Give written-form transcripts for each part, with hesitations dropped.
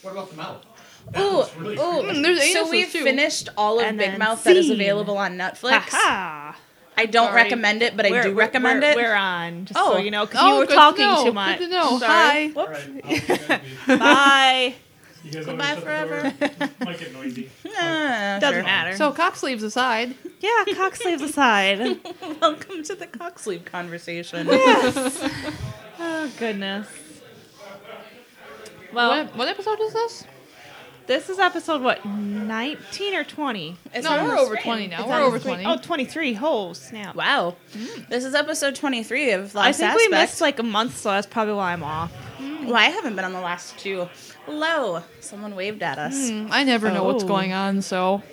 What about the mouth? Ooh, Really ooh. There's So anuses, we've too. finished all of And Big then Mouth that is scene. available on Netflix. Ha! I don't Sorry. recommend it, but I do recommend it. We're on, just Oh. so you know, because Oh, you were good to talking know. too much. Good to know. Sorry. Hi. All right, I'll let you guys be. Bye. You guys Goodbye want me to shut the door? Might get noisy. Doesn't Sure. matter. So cock sleeves aside. yeah, cock sleeves aside. Welcome to the cock sleeve conversation. Oh, goodness. Well, What episode is this? this is episode, what, 19 or 20? It's No, on we're the over screen. 20 now. It's We're on over the screen. 20. Oh, 23. Oh, snap. Wow. This is episode 23 of I Last think Aspect. we missed like a month, so that's probably why I'm off. Well, I haven't been on the last two. Hello. Someone waved at us. I never know what's Oh. going on, so.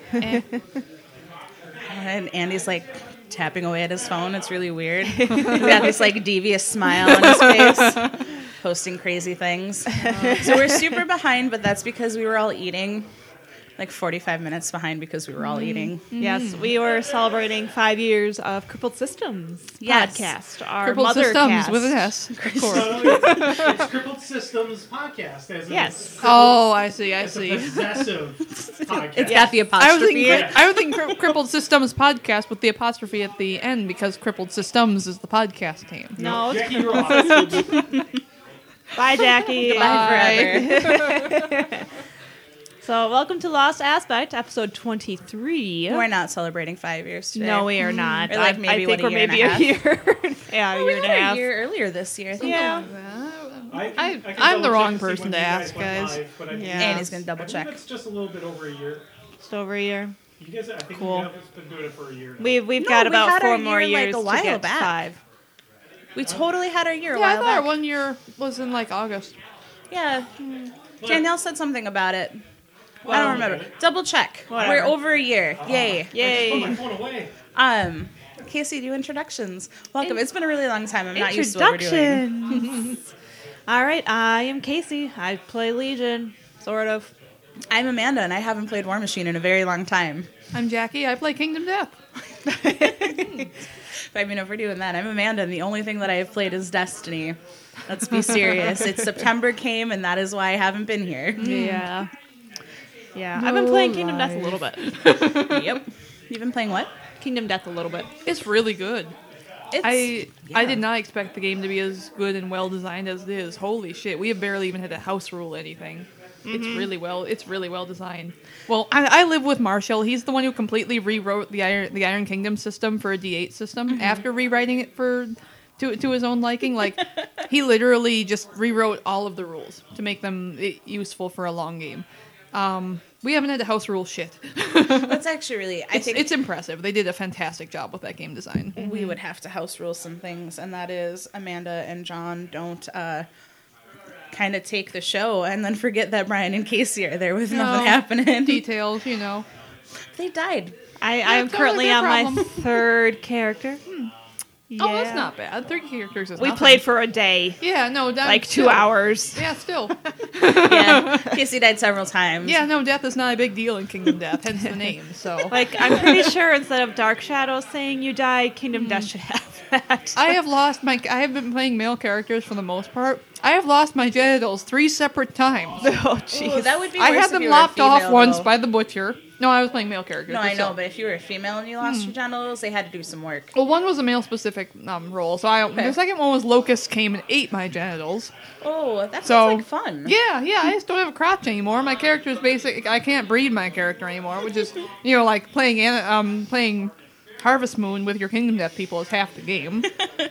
And Andy's like tapping away at his phone. It's really weird. He's got this like devious smile on his face, posting crazy things. So we're super behind, but that's because we were all eating. Like 45 minutes behind because we were all eating. Yes, we were celebrating 5 years of Crippled Systems Yes. podcast. Our Crippled mother Systems cast. with an S. Of course. So it's Crippled Systems podcast. As in Yes. Oh, I see. It's a possessive podcast. It's got the I was apostrophe. thinking, I was thinking Crippled Systems podcast with the apostrophe at the end because Crippled Systems is the podcast name. No, Jackie, you're off. bye, Jackie. Bye forever. So, welcome to Lost Aspect, episode 23. We're not celebrating 5 years today. No, we are not. Or like I maybe, think what, we're a year and maybe a a year. Yeah, a We year and a had half. a year earlier this year. I think. Yeah. I can I'm the double wrong check see person when to you ask, went guys. live, but I think- Yeah. Andy's going to I double believe check. it's just a little bit over a year. Just over a year. You guys, I think Cool. you have been doing it for a year. Now. We've No, got we about had our 4 more year, like, years a while to get back. to 5. We totally had our year a Yeah, I while thought back. 1 year was in like August. Yeah. Danielle said something about it. I Well, don't remember. Double check. Whatever. We're over a year. Yay. I just put Yay. my phone away. Casey, do introductions. Welcome. It's been a really long time. I'm not used to what we're doing. Introductions. All right, I am Casey. I play Legion, sort of. I'm Amanda, and I haven't played War Machine in a very long time. I'm Jackie. I play Kingdom Death. I mean, if we're doing that, I'm Amanda, and the only thing that I have played is Destiny. Let's be serious. It's September came, and that is why I haven't been here. Yeah. Yeah, I've been playing Kingdom Death a little bit. Yep. You've been playing what? Kingdom Death a little bit. It's really good. It's, I did not expect the game to be as good and well designed as it is. Holy shit, we have barely even had to house rule anything. It's really well designed. Well, I live with Marshall. He's the one who completely rewrote the Iron Kingdom system for a D8 system after rewriting it to his own liking. Like he literally just rewrote all of the rules to make them useful for a long game. We haven't had to house rule shit. That's actually really. I think It's impressive. They did a fantastic job with that game design. we would have to house rule some things, and that is Amanda and John don't kind of take the show and then forget that Brian and Casey are there with nothing happening. Details, you know. They died. I'm totally currently their on my problem. 3rd character. Yeah. Oh, that's not bad. 3 characters is We nothing. played for a day, Yeah, no, like 2 still. hours. Yeah, still. Yeah, Casey died several times. Yeah, no, death is not a big deal in Kingdom Death, hence the name. So Like, I'm pretty sure instead of Dark Shadow saying you died, Kingdom Death should have that. I have been playing male characters for the most part. I have lost my genitals 3 separate times. Oh, Ooh, jeez. that would be. I worse had if them you were a lopped off female, once though. by the butcher. No, I was playing male characters. No, I know, still. but if you were a female and you lost your genitals, they had to do some work. Well, one was a male-specific role, so the second one was Locust came and ate my genitals. Oh, that So- sounds like fun. Yeah, I just don't have a crotch anymore. My character is basic. I can't breed my character anymore, which is, like playing Harvest Moon with your Kingdom Death people is half the game.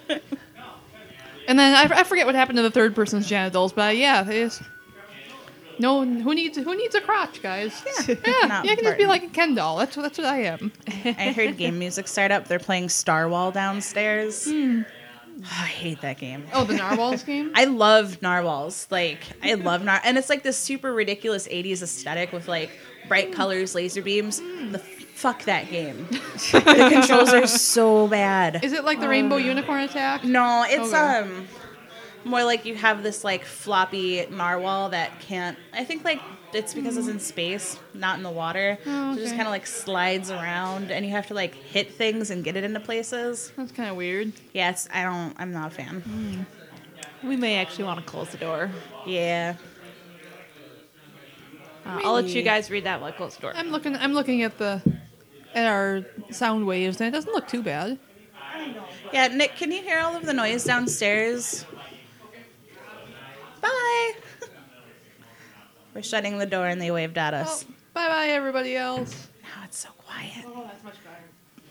And then I forget what happened to the third person's genitals, but yeah, it's no who needs a crotch, guys? Yeah, Not you can just be important. like a Ken doll. That's what I am. I heard game music start up. They're playing Star Wall downstairs. Oh, I hate that game. Oh, the Narwhals game. I love narwhals. Like, I love and it's like this super ridiculous 80s aesthetic with like bright colors, laser beams. Fuck that game. The controls are so bad. Is it like the Rainbow Unicorn Attack? No, it's Okay. more like you have this like floppy narwhal that can't. I think like it's because it's in space, not in the water. Oh, So it just okay. kind of like slides around, and you have to like hit things and get it into places. That's kind of weird. Yeah, I'm not a fan. We may actually want to close the door. Yeah. I'll let you guys read that while I close the door. I'm looking at our sound waves, and it doesn't look too bad. Yeah, Nick, can you hear all of the noise downstairs? Bye. We're shutting the door and they waved at us. Well, bye everybody else. Now it's so quiet. That's much better.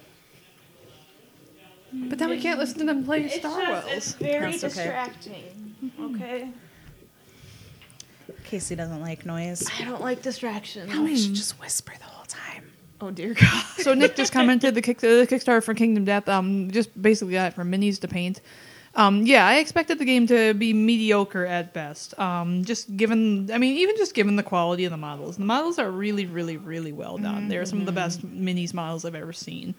But then we can't listen to them play Star Wars. It's very That's okay. distracting. Okay. Casey doesn't like noise. I don't like distractions. We should just whisper the whole time. Oh dear God. So Nick just commented the Kickstarter for Kingdom Death. Just basically got it from minis to paint. Yeah, I expected the game to be mediocre at best. Just given the quality of the models. The models are really, really, really well done. They're some of the best minis models I've ever seen.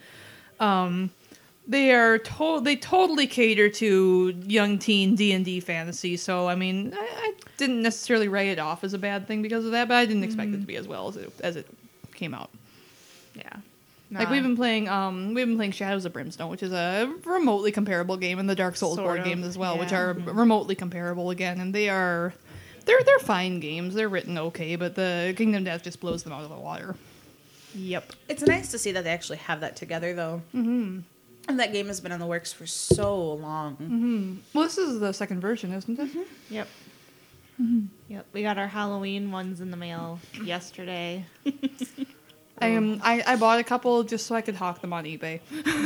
They totally cater to young teen D&D fantasy. So I mean, I didn't necessarily write it off as a bad thing because of that, but I didn't expect it to be as well as it came out. Yeah. Like we've been playing Shadows of Brimstone, which is a remotely comparable game, and the Dark Souls Sort board of, games as well, which yeah. are remotely comparable again, and they're fine games. They're written okay, but the Kingdom Death just blows them out of the water. Yep. It's nice to see that they actually have that together, though. Mm-hmm. And that game has been in the works for so long. Mm-hmm. Well, this is the second version, isn't it? Yep. Yep. We got our Halloween ones in the mail yesterday. I bought a couple just so I could hawk them on eBay.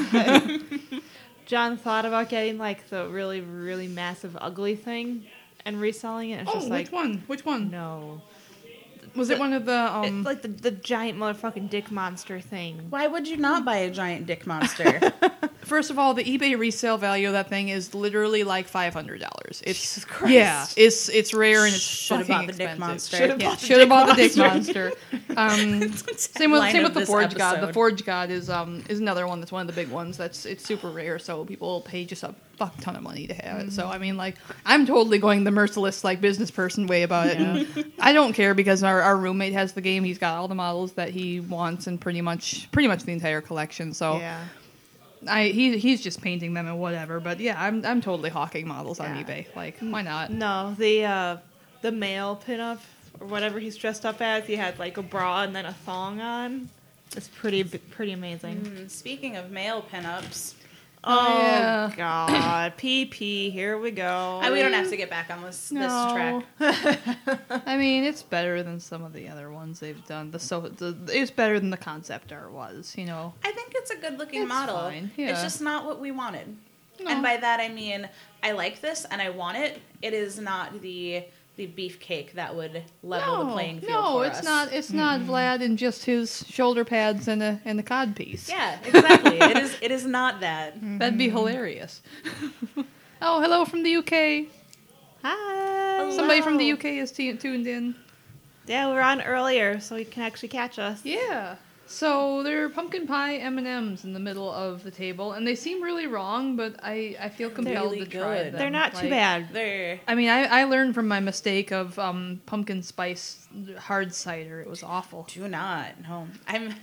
John thought about getting like the really, really massive ugly thing and reselling it. It's just like, which one? Which one? no. Was it one of the It's like the giant motherfucking dick monster thing. Why would you not buy a giant dick monster? First of all, the eBay resale value of that thing is literally like $500. It's Jesus Christ. Yeah, it's rare and it's Should have fucking bought the dick expensive. monster. Should have bought the dick monster. Same Line with of the this Forge God. The episode. Forge God is another one that's one of the big ones. It's super rare, so people pay just a fuck ton of money to have it. So I mean, like, I'm totally going the merciless like business person way about it. And I don't care because our roommate has the game. He's got all the models that he wants and pretty much the entire collection. So. Yeah. He's just painting them and whatever, but yeah, I'm totally hawking models on Yeah. eBay. Like, why not? No, the male pinup or whatever he's dressed up as, he had like a bra and then a thong on. It's pretty amazing. Speaking of male pinups, Oh, yeah. God. PP, here we go. we don't have to get back on this track. I mean, it's better than some of the other ones they've done. It's better than the concept art was, you know. I think it's a good looking It's model. fine, It's yeah. just not what we wanted. No. And by that I mean I like this and I want it. It is not the beefcake that would level the playing field for it's us. not. It's not Vlad and just his shoulder pads and a cod piece. Yeah, exactly. It is not that. That'd be hilarious. Oh, hello from the UK. Hi. Somebody from the UK is tuned in. Yeah, we were on earlier, so you can actually catch us. Yeah. So there are pumpkin pie M&Ms in the middle of the table, and they seem really wrong, but I feel compelled really to try good. them. They're not too Like, bad. They're I mean, I learned from my mistake of pumpkin spice hard cider. It was awful. do not. No. I'm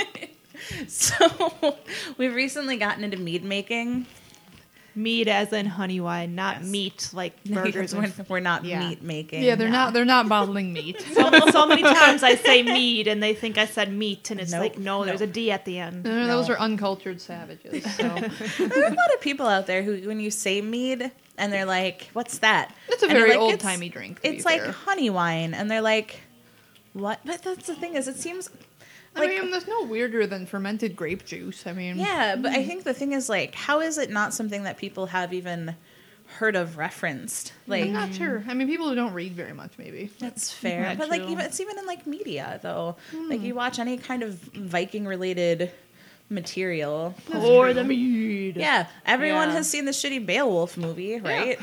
so we've recently gotten into mead making. Mead as in honey wine, not Yes. meat like Because burgers. we're not Yeah. meat making. Yeah, they're not bottling meat. So many times I say mead and they think I said meat, and it's Nope. like, no, there's a D at the end. Those No. are uncultured savages. So There are a lot of people out there who, when you say mead, and they're like, "What's that?" it's a And they're very like, old "It's- timey drink. to be It's like fair. honey wine, and they're like, "What?" But that's the thing is, it seems I mean, there's no weirder than fermented grape juice. I mean, yeah. But I think the thing is, like, how is it not something that people have even heard of referenced? Like, I'm not sure. I mean, people who don't read very much, maybe. that's fair. Yeah, But like, true. even it's even in like media though. Like, you watch any kind of Viking related material. Or the mead. Yeah, everyone Yeah. has seen the shitty Beowulf movie, right?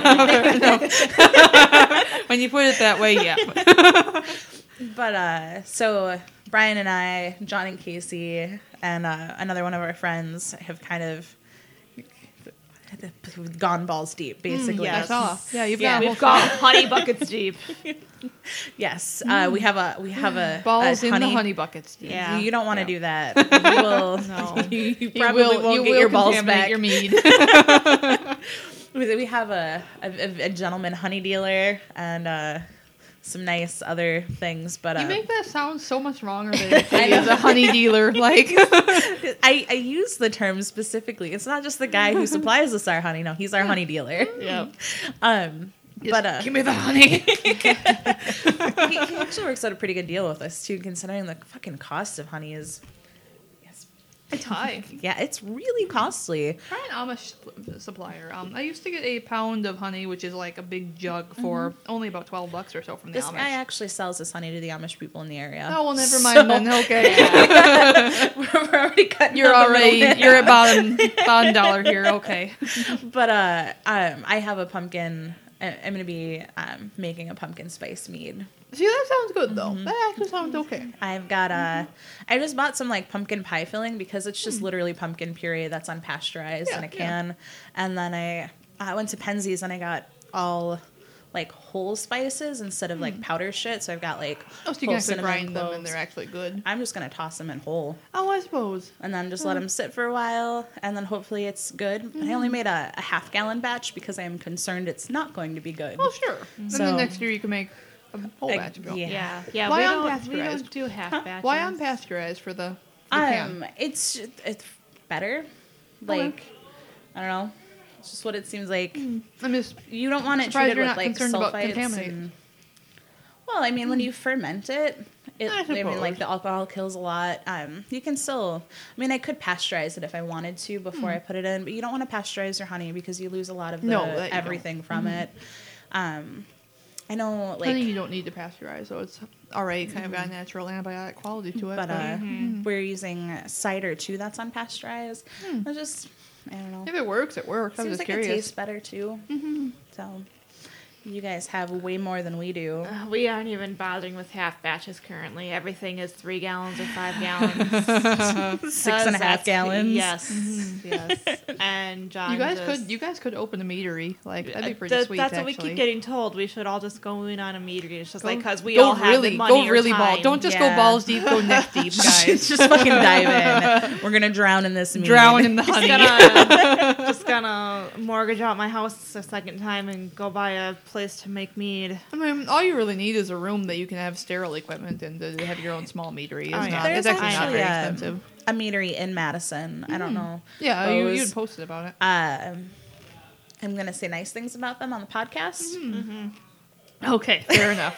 When you put it that way, yeah. But so Brian and I, John and Casey, and another one of our friends have kind of gone balls deep, basically. yes. I saw. Yeah, you've Yeah. got a We've whole got honey buckets deep. Yes, we have a balls a in the honey buckets. Dude. Yeah. You don't want to Yeah. do that. You will. No. You probably won't get your balls back. Your mead. We have a gentleman honey dealer, and some nice other things. But You make that sound so much wronger than it is a honey dealer. Like, I use the term specifically. It's not just the guy who supplies us our honey. No, he's our honey dealer. Yep. give me the honey. He actually works out a pretty good deal with us too, considering the fucking cost of honey is. It's high. Yeah, it's really costly. Try an Amish supplier. I used to get a pound of honey, which is like a big jug, for only about $12 or so from the This Amish. guy actually sells his honey to the Amish people in the area. Oh well, never mind then. Okay, We're already cutting. you're out the already middleman. you're at bottom dollar here. Okay. But I have a pumpkin. I'm gonna be making a pumpkin spice mead. See, that sounds good though. That actually sounds okay. I've got I just bought some like pumpkin pie filling because it's just literally pumpkin puree that's unpasteurized in a can. And then I went to Penzies and I got all like whole spices instead of like powder shit. So I've got like Oh, so you whole can actually cinnamon grind them and cloves. they're actually good. I'm just gonna toss them in whole Oh, I suppose. and then just let them sit for a while and then hopefully it's good. I only made a half-gallon batch because I am concerned it's not going to be good. Oh, sure. And So- then next year you can make a whole batch of milk. yeah. Yeah. Why we unpasteurized? don't do half batches. Why unpasteurized for the can? It's better. Like I don't know. It's just what it seems like. I'm just You don't want it Surprised treated you're with not like concerned about sulfites. contaminating. Well, I mean, when you ferment it, I mean, like suppose. the alcohol kills a lot. You can still. I mean, I could pasteurize it if I wanted to before I put it in, but you don't want to pasteurize your honey because you lose a lot of the, No, that you everything from it. I know, I like. think you don't need to pasteurize, so it's already kind of got a natural antibiotic quality to it. But we're using cider too that's unpasteurized. It's just, I don't know. if it works, it works. I'm Seems just like curious. it tastes better too. So, you guys have way more than we do. We aren't even bothering with half batches currently. Everything is 3 gallons or 5 gallons. 6.5 gallons. Yes, yes. And John, You guys could open a meadery. Like that'd be pretty sweet. That's what we actually. keep getting told. We should all just go in on a meadery. It's just like because we go all have really, the money go really or ball. time. Don't just Yeah. go balls deep. Go neck deep, guys. Just fucking dive in. We're gonna drown in this mead. Drown in the honey. just gonna mortgage out my house a second time and go buy a place to make mead. I mean, all you really need is a room that you can have sterile equipment and to have your own small meadery. It's, Oh, yeah. There's it's actually not actually very expensive. a meadery in Madison. I don't know. Yeah, those. you'd posted about it. I'm gonna say nice things about them on the podcast. Okay, fair enough.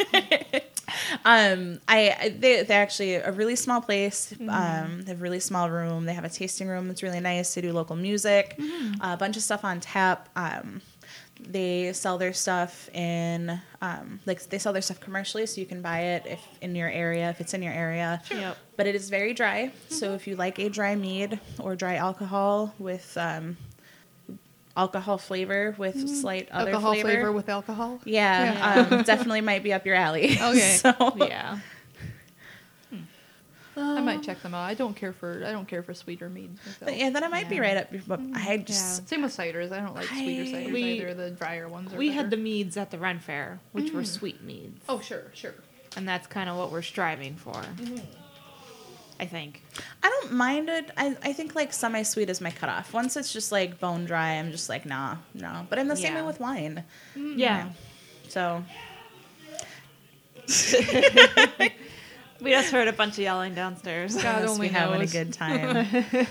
They're actually a really small place. They have a really small room. They have a tasting room that's really nice. They do local music, a bunch of stuff on tap. They sell their stuff in they sell their stuff commercially, so you can buy it if it's in your area. Yep. But it is very dry. So if you like a dry mead or dry alcohol with alcohol flavor with slight other Alcohol flavor, flavor with alcohol. yeah. Definitely might be up your alley. Okay. So, Yeah. I might check them out. I don't care for sweeter meads. but yeah, then it might be right up. But I just Same with ciders. I don't like sweeter ciders We- either. The drier ones are We had the better. meads at the Ren Fair, which were sweet meads. Oh, sure. And that's kind of what we're striving for. I think. I don't mind it. I think like semi-sweet is my cutoff. Once it's just like bone dry, I'm just like no. But I'm the same way Yeah. with wine. Yeah. So We just heard a bunch of yelling downstairs. God must only be having a knows. good time.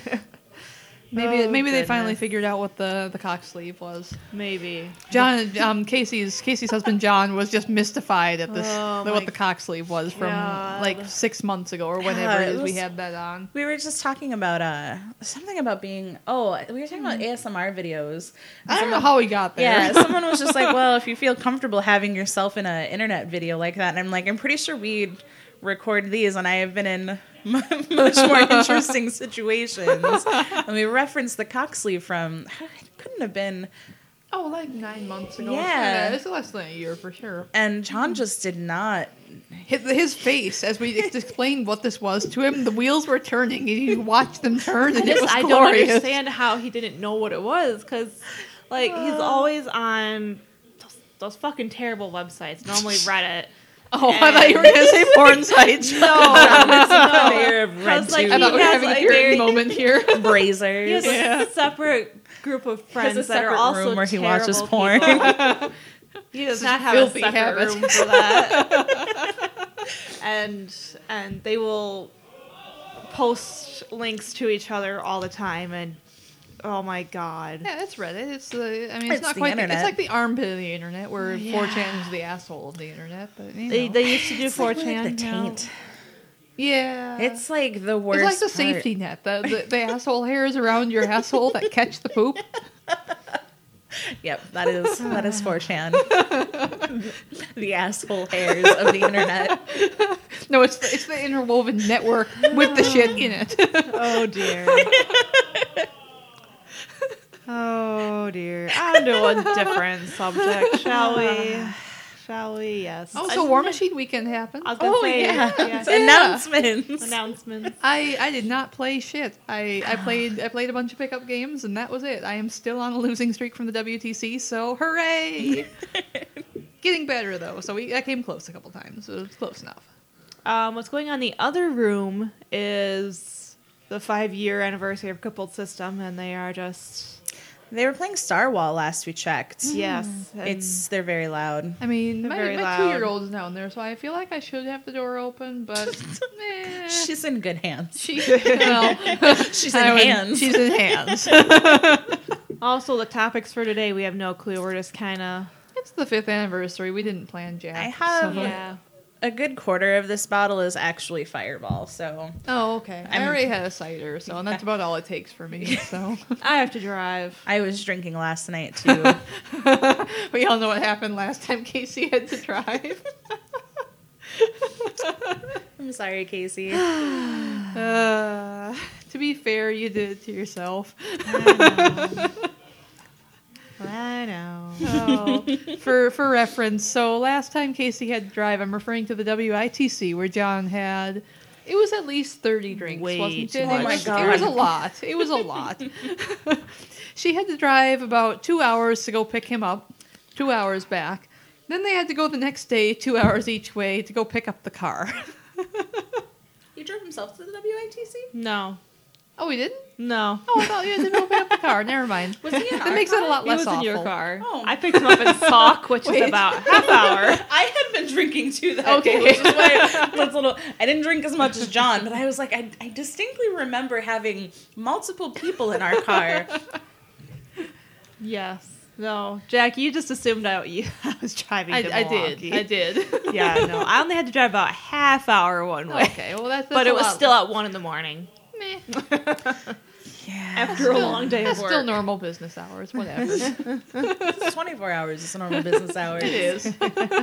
Maybe they finally goodness. figured out what the cock sleeve was. Maybe. John, Casey's husband John was just mystified at this Oh, what my the cock sleeve was from God. like 6 months ago or whenever Yeah, it it is we was- had that on. We were just talking about something about being. Oh, we were talking about ASMR videos. I don't know how we got there. Yeah, someone was just like, "Well, if you feel comfortable having yourself in an internet video like that," and I'm like, "I'm pretty sure we'd record these, and I have been in much more interesting situations." And we referenced the cock sleeve from. It couldn't have been. Oh, like 9 months ago. Yeah. It's less than a year for sure. And John just did not. His face, as we explained what this was to him, the wheels were turning, and you watched them turn, and it was I don't glorious. understand how he didn't know what it was, because like he's always on those fucking terrible websites. Normally Reddit. Oh, I thought you were going to say porn sites. No, Mayor of Because, like, RedTube, I thought we were He has having a a Puritan very- moment here. Brazers. He has a separate group of friends that are separate also room where he terrible watches porn. people. He does Such not a have a filthy separate habit. room for that. and they will post links to each other all the time, and oh my god. Yeah, it's Reddit. It's the. I mean, It's it's not the quite. internet. It's like the armpit of the internet, where Yeah. 4chan is the asshole of the internet. But you They know. used to do It's like 4chan. the now. taint. yeah, It's like the worst. It's like the part. safety net. The asshole hairs around your asshole that catch the poop. Yep, that is 4chan. The asshole hairs of the internet. No, it's the interwoven network with the shit in it. Oh dear. Oh dear. On to a different subject, shall we? Shall we? Yes. Oh, so War Machine Weekend happened. I was gonna say, yeah. yeah. Announcements. Announcements. I did not play shit. I played a bunch of pickup games and that was it. I am still on a losing streak from the WTC, so hooray! Getting better though, so I came close a couple times. So it was close enough. What's going on in the other room is the 5-year anniversary of Crippled System, and they are just They were playing Star Wall last we checked. yes. and They're very loud. I mean, They're my very loud. 2-year-old is down there, so I feel like I should have the door open, but She's in good hands. she's in hands. She's in hands. also the topics for today. We have no clue. We're just kind of It's the 5th anniversary. We didn't plan Jack. I have- so- yeah. A good quarter of this bottle is actually Fireball, so Oh, okay. I I'm- already had a cider, so and that's about all it takes for me. So I have to drive. I was drinking last night too. we all know what happened last time Casey had to drive. I'm sorry, Casey. To be fair, you did it to yourself. I know. Oh, for reference, so last time Casey had to drive, I'm referring to the WITC where John had. It was at least 30 drinks, Way wasn't too it? much. Oh my It was God. a lot. It was a lot. She had to drive about 2 hours to go pick him up, 2 hours back. Then they had to go the next day, 2 hours each way, to go pick up the car. You drove himself to the WITC? No. Oh, we didn't? No. Oh, I thought you had to go pick up the car. Never mind. Was he in That makes it a lot He less was awful. in your car. Oh. I picked him up in Sauk, which Wait. is about half hour. I had been drinking too that Okay. day, which is why that's a little. I didn't drink as much as John, but I was like, I distinctly remember having multiple people in our car. Yes. No. Jack, you just assumed I was driving to I Milwaukee. did. I did. Yeah, no. I only had to drive about a half hour one way. Okay, well that's But a it was lot- still at 1 a.m. meh. Yeah. after a long day That's of work. still normal business hours. Whatever. It's 24 hours. It's a normal business hours. It is.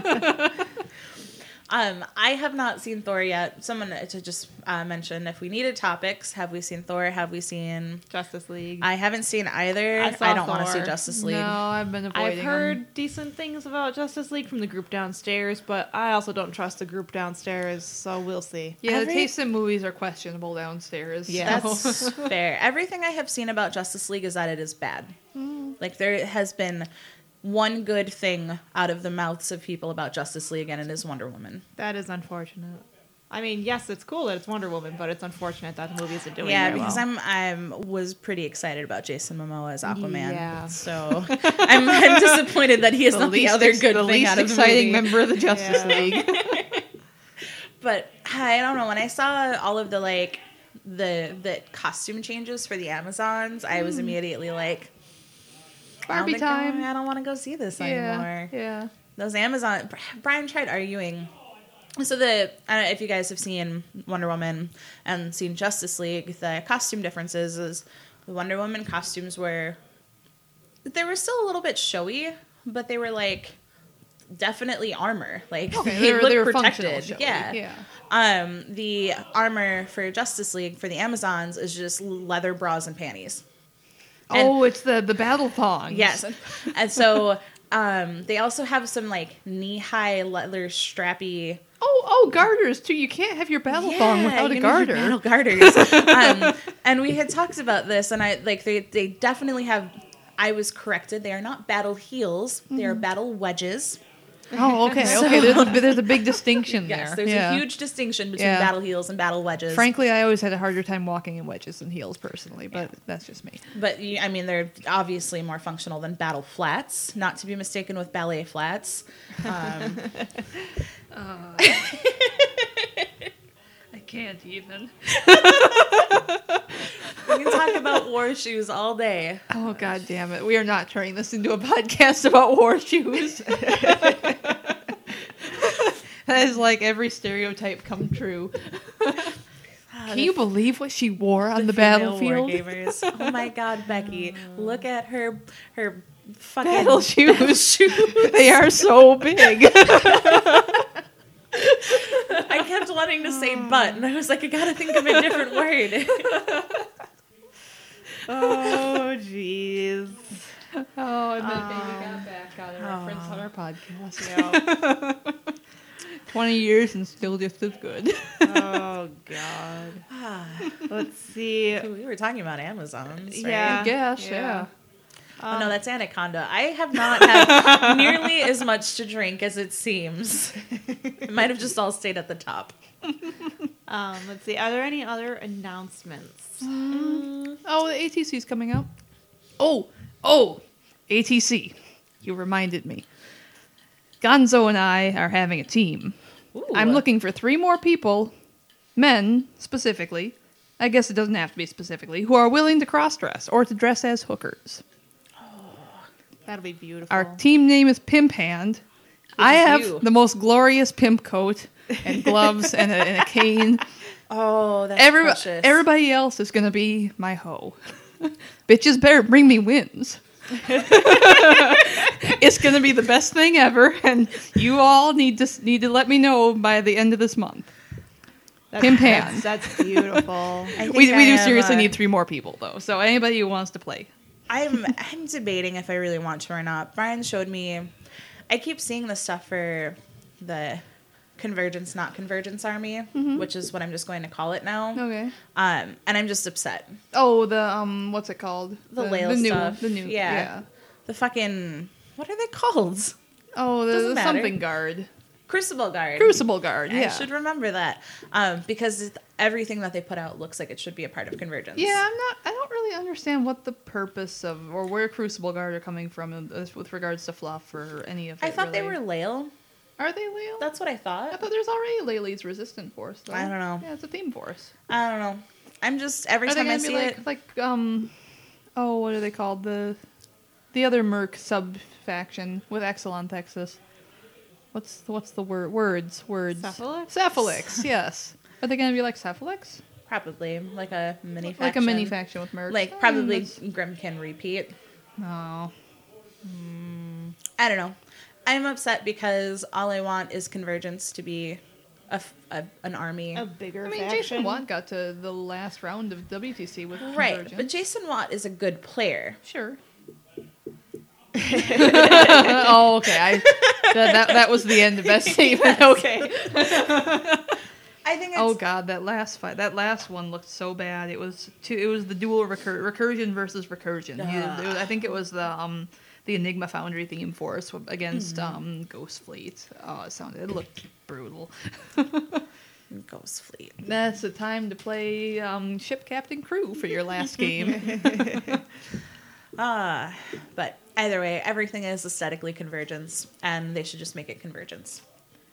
I have not seen Thor yet. Someone to just mention if we needed topics. Have we seen Thor? Have we seen? Justice League. I haven't seen either. I saw I don't want to see Thor. Justice League. No, I've been avoiding I've heard them. decent things about Justice League from the group downstairs, but I also don't trust the group downstairs, so we'll see. Yeah, the Every- taste in movies are questionable downstairs. Yeah. so- That's fair. Everything I have seen about Justice League is that it is bad. Like there has been one good thing out of the mouths of people about Justice League, and it is Wonder Woman. That is unfortunate. I mean, yes, it's cool that it's Wonder Woman, but it's unfortunate that the movie isn't doing Yeah, very because well. I'm was pretty excited about Jason Momoa as Aquaman. Yeah. So I'm disappointed that he is not the other good the thing least out of the exciting movie. member of the Justice Yeah. League. But I don't know. When I saw all of the costume changes for the Amazons, I was immediately like, Barbie time. I don't want to go see this anymore. Yeah. Those Amazon. Brian tried arguing. So I don't know if you guys have seen Wonder Woman and seen Justice League. The costume differences is the Wonder Woman costumes were still a little bit showy, but they were like definitely armor. Like Okay, they they look were functional protected. showy, Yeah. yeah. The armor for Justice League for the Amazons is just leather bras and panties. And- Oh, it's the battle thongs. Yes, and so they also have some like knee-high leather strappy. Oh, garters too. You can't have your battle thong without a you know, your garter. battle garters. And we had talked about this, and they definitely have. I was corrected. They are not battle heels. They are battle wedges. Oh, okay. Okay. There's a big distinction there. Yes, there's a huge distinction between Yeah. battle heels and battle wedges. Frankly, I always had a harder time walking in wedges than heels personally, but that's just me. But I mean, they're obviously more functional than battle flats, not to be mistaken with ballet flats. I can't even. We can talk about war shoes all day. Oh, God damn it. We are not turning this into a podcast about horseshoes. That is like every stereotype come true. Can you believe what she wore on the Female battlefield? wargamers. Oh my God, Becky! Look at her fucking Battle shoes. shoes. They are so big. I kept wanting to say "but," and I was like, I gotta think of a different word. Oh, jeez. Oh, and then baby got back on a reference on our podcast. Yeah. 20 years and still just as good. Oh, God. Let's see. We were talking about Amazons. Right? Yeah. I guess, yeah. Oh, no, that's Anaconda. I have not had nearly as much to drink as it seems. It might have just all stayed at the top. Let's see. Are there any other announcements? Oh, the ATC's coming up. Oh, ATC. You reminded me. Gonzo and I are having a team. Ooh. I'm looking for 3 more people, men specifically. I guess it doesn't have to be specifically, who are willing to cross-dress or to dress as hookers. That'll be beautiful. Our team name is Pimp Hand. I is have you. the most glorious pimp coat and gloves and a cane. Oh, that's precious. Everybody else is going to be my hoe. Bitches better bring me wins. It's going to be the best thing ever, and you all need to let me know by the end of this month. Pimp Hand. That's beautiful. I think We I do am, seriously need 3 more people, though. So anybody who wants to play. I'm debating if I really want to or not. Brian showed me. I keep seeing the stuff for the Convergence, Not Convergence Army, which is what I'm just going to call it now. Okay. And I'm just upset. Oh, the what's it called? The Lail stuff. The new. Yeah. The fucking, what are they called? Oh, Doesn't the matter. something guard. Crucible Guard. Crucible Guard. Yeah. I should remember that because everything that they put out looks like it should be a part of Convergence. Yeah, I don't really understand what the purpose of or where Crucible Guard are coming from with regards to fluff or any of it. I thought they really. were Lail. Are they Lail? That's what I I thought. thought there's already Laylee's resistant force. Though. I don't know. Yeah, it's a theme force. I don't know. I'm just every Are they time I gonna see be it. like oh, what are they called? The other Merc sub faction with Exelon Texas. What's the word? Words. Cephalix? Cephalix. Yes. Are they gonna be like Cephalix? Probably like a mini faction. Like a mini faction with Mercs. Like probably Grimkin repeat. No. I don't know. I'm upset because all I want is Convergence to be an army. A bigger I mean, faction. Jason Watt got to the last round of WTC with Right, Convergence. but Jason Watt is a good player. Sure. Oh, okay. That was the end of that statement. Okay. I think it's, Oh God, that last fight, that last one looked so bad. It was the dual recursion versus recursion. I think it was the Enigma Foundry theme force against Ghost Fleet. Oh, it looked brutal. Ghost Fleet. That's the time to play Ship Captain Crew for your last game. But either way, everything is aesthetically Convergence, and they should just make it Convergence.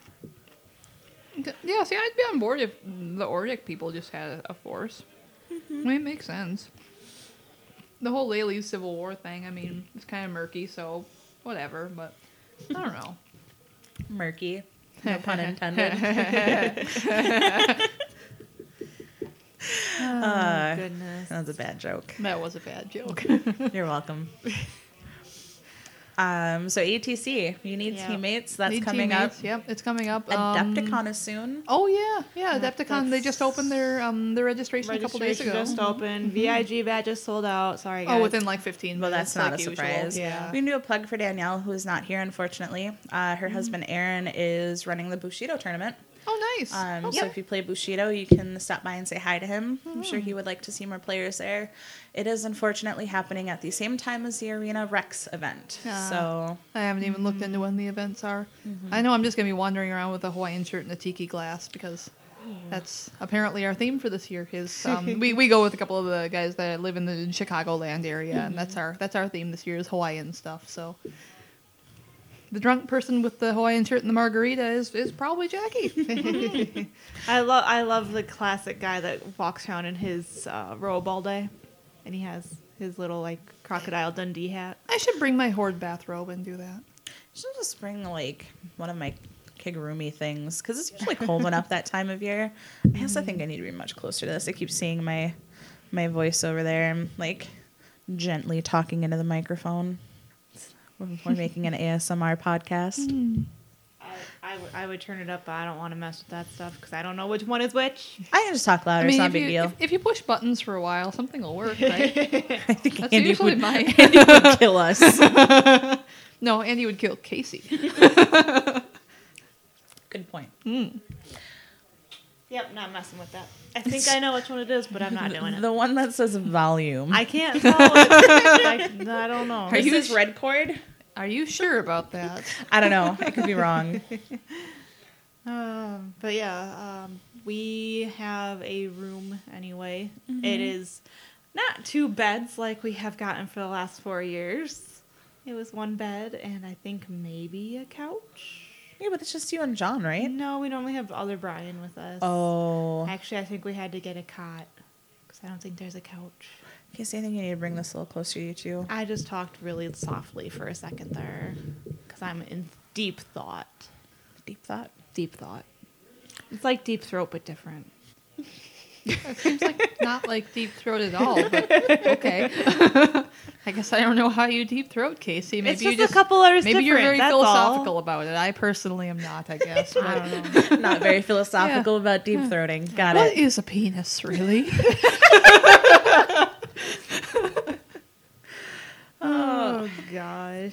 Yeah, see, I'd be on board if the Ordic people just had a force. I mean, it makes sense. The whole Laylee's Civil War thing, I mean, it's kind of murky, so whatever, but I don't know. Murky. No pun intended. Goodness. That was a bad joke. That was a bad joke. You're welcome. So ATC, you need Yeah. teammates. That's Need coming teammates. up. Yep, it's coming up. Adepticon is soon. Oh yeah, Adepticon. They just opened their registration a couple days Registration ago. just opened. VIG badges sold out. Sorry, guys. Oh, within like 15 Well, minutes. that's not like a usual. surprise. Yeah. We can do a plug for Danielle, who is not here, unfortunately. Her husband Aaron is running the Bushido tournament. Oh, nice. So if you play Bushido, you can stop by and say hi to him. I'm sure he would like to see more players there. It is unfortunately happening at the same time as the Arena Rex event. So I haven't even looked into when the events are. I know I'm just going to be wandering around with a Hawaiian shirt and a tiki glass because that's apparently our theme for this year. Is we go with a couple of the guys that live in the Chicagoland area, and that's our theme this year is Hawaiian stuff. So the drunk person with the Hawaiian shirt and the margarita is probably Jackie. I love the classic guy that walks around in his robe all day, and he has his little like Crocodile Dundee hat. I should bring my Horde bathrobe and do that. I should just bring like one of my kigurumi things because it's usually cold enough that time of year. I also think I need to be much closer to this. I keep seeing my voice over there. I'm like gently talking into the microphone. We're making an ASMR podcast. I would turn it up, but I don't want to mess with that stuff because I don't know which one is which. I can just talk louder. It's not a big deal. If you push buttons for a while, something will work, right? I think That's Andy usually would, my... Andy would kill us. No, Andy would kill Casey. Good point. Yep, not messing with that. I think I know which one it is, but I'm not doing it. The one that says volume. I can't tell it. I don't know. This is red cord? Are you sure about that? I don't know. I could be wrong. But yeah, we have a room anyway. It is not 2 beds like we have gotten for the last 4 years. It was 1 bed and I think maybe a couch. Yeah, but it's just you and John, right? No, we normally have other Brian with us. Oh. Actually, I think we had to get a cot because I don't think there's a couch. Casey, I think you need to bring this a little closer to you, too. I just talked really softly for a second there because I'm in deep thought. Deep thought. Deep thought. It's like Deep Throat, but different. It seems like not like deep throat at all, but okay. I guess I don't know how you deep throat, Casey. Maybe It's you just a couple letters maybe you're very different, that's philosophical all. about it. I personally am not, I guess. But I don't know. Not very philosophical about deep throating. Got what it. is a penis, really? Oh gosh.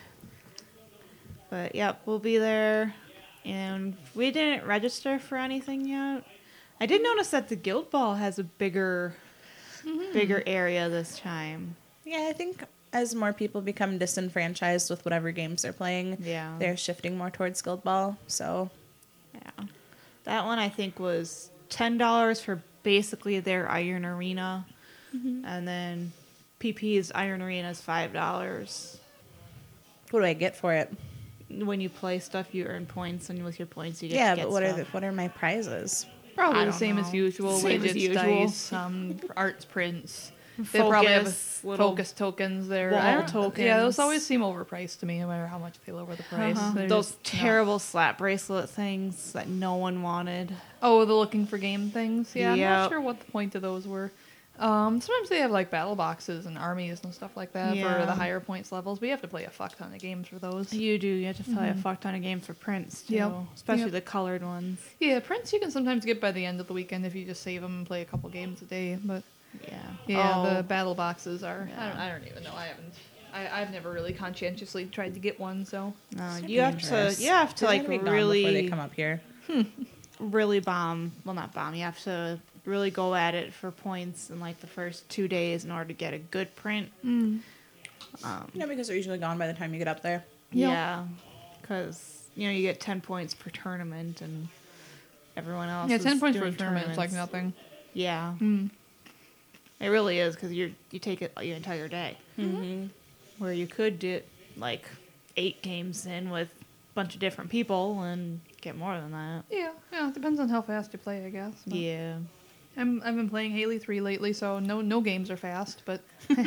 But yep, we'll be there. And we didn't register for anything yet. I did notice that the Guild Ball has a bigger area this time. Yeah, I think as more people become disenfranchised with whatever games they're playing, Yeah. they're shifting more towards Guild Ball. So, Yeah. That one I think was $10 for basically their Iron Arena. And then PP's Iron Arena is $5. what do I get for it? When you play stuff, you earn points, and with your points, you get Yeah, to get but stuff. what are my prizes? Probably I the don't same know. as usual. Same as Widgets, usual. dice, arts prints. They probably have Focus, little focus tokens there. wall I don't- tokens. Yeah, those always seem overpriced to me, no matter how much they lower the price. They're Those just- terrible slap bracelet things that no one wanted. Oh, the looking for game things. Yeah, I'm not Yep. sure what the point of those were. Sometimes they have like battle boxes and armies and stuff like that for Yeah. the higher points levels. But you have to play a fuck ton of games for those. You do. You have to play a fuck ton of games for prints, too. Yep. Especially Yep. the colored ones. Yeah, prints you can sometimes get by the end of the weekend if you just save them and play a couple games a day. But Yeah. yeah, the battle boxes are. Yeah. I don't even know. I've never really conscientiously tried to get one. So You have to They're like gonna be gone before they really, come up here. really bomb. Well, not bomb. You have to really go at it for points in like the first 2 days in order to get a good print. Because they're usually gone by the time you get up there. Yep. Yeah. Because, you get 10 points per tournament and everyone else yeah, is 10 points for a doing tournament is like tournaments. nothing. Yeah. It really is because you take it your entire day. Where you could do like 8 games in with a bunch of different people and get more than that. Yeah, it depends on how fast you play, I guess. But Yeah. I've been playing Haley 3 lately, so no games are fast, but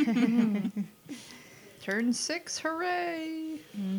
turn 6, hooray!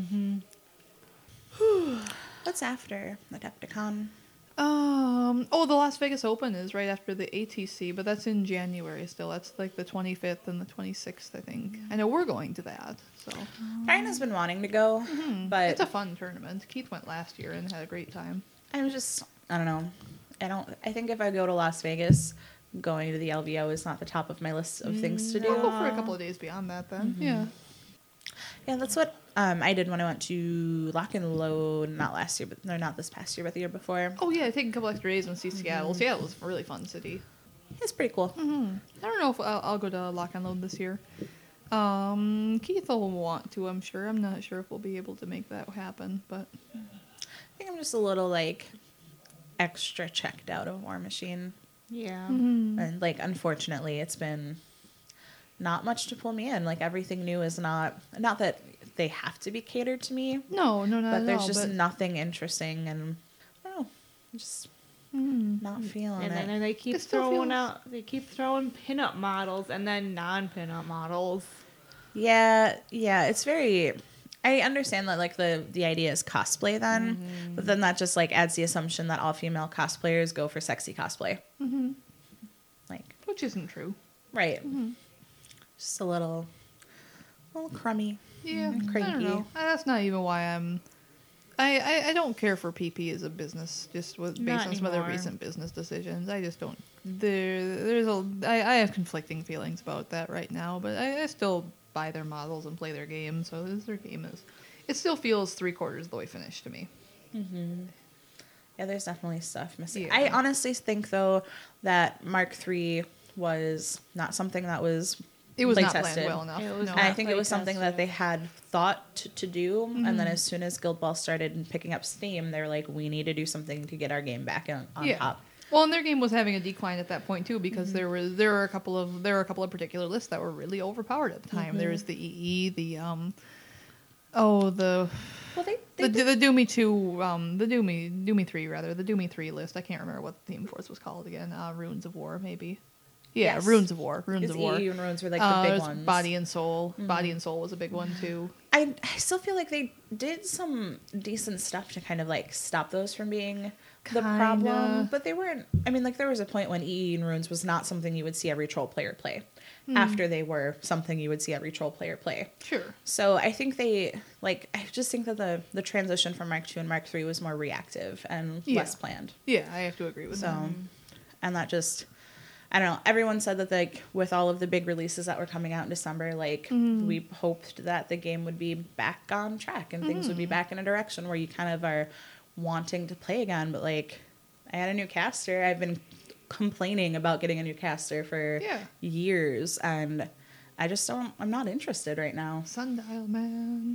What's after Adepticon? The Las Vegas Open is right after the ATC, but that's in January still. That's like the 25th and the 26th, I think. I know we're going to that, so Brian has been wanting to go, but it's a fun tournament. Keith went last year and had a great time. I don't know. I think if I go to Las Vegas, going to the LVO is not the top of my list of things to We'll do. go for a couple of days beyond that then. Yeah. Yeah, that's what I did when I went to Lock and Load, not last year, but no, not this past year, but the year before. Oh yeah, take a couple extra days and see Seattle. Seattle was a really fun city. It's pretty cool. I don't know if I'll go to Lock and Load this year. Keith will want to, I'm sure. I'm not sure if we'll be able to make that happen, but I think I'm just a little like extra checked out of War Machine. Yeah. And like unfortunately it's been not much to pull me in. Like everything new is not that they have to be catered to me, no, not but at there's all, just but nothing interesting, and I don't know, I'm just not feeling And it. then they keep It still throwing throwing pinup models and then non-pinup models. Yeah, it's very. I understand that like the idea is cosplay then, but then that just like adds the assumption that all female cosplayers go for sexy cosplay. Like, which isn't true. right. Just a little crummy. Yeah, I cranky. don't know. That's not even why I'm. I don't care for PP as a business, just based Not on some other anymore. recent business decisions. I just don't. I have conflicting feelings about that right now, but I still buy their models and play their game. So as their game is, it still feels 3/4 of the way finished to me. Yeah, there's definitely stuff missing. Yeah. I honestly think though that Mark III was not something that was It was play not tested. planned well enough. It was no. And I not think it was play something that tested. they had thought to do, and then as soon as Guild Ball started picking up steam, they were like, "We need to do something to get our game back on top." Well, and their game was having a decline at that point too, because there were a couple of particular lists that were really overpowered at the time. There was the EE, the Well, the Doomy 2, the Doomy 3 rather, the Doomy 3 list. I can't remember what the Theme Force was called again. Runes of War maybe. Yeah, Yes. Runes of War. Runes Because of War. EE and Runes were like the big there's ones. Body and Soul. Body and Soul was a big one too. I still feel like they did some decent stuff to kind of like stop those from being the problem, Kinda. but they weren't. I mean, like there was a point when EE and Runes was not something you would see every troll player play. After they were something you would see every troll player play. Sure. So I think I just think that the transition from Mark II and Mark III was more reactive and Yeah. less planned. Yeah, I have to agree with that. So, and that just, I don't know. Everyone said that like with all of the big releases that were coming out in December, like we hoped that the game would be back on track and things would be back in a direction where you kind of are wanting to play again. But like, I had a new caster. I've been complaining about getting a new caster for years, and I just don't. I'm not interested right now. Sundial Man.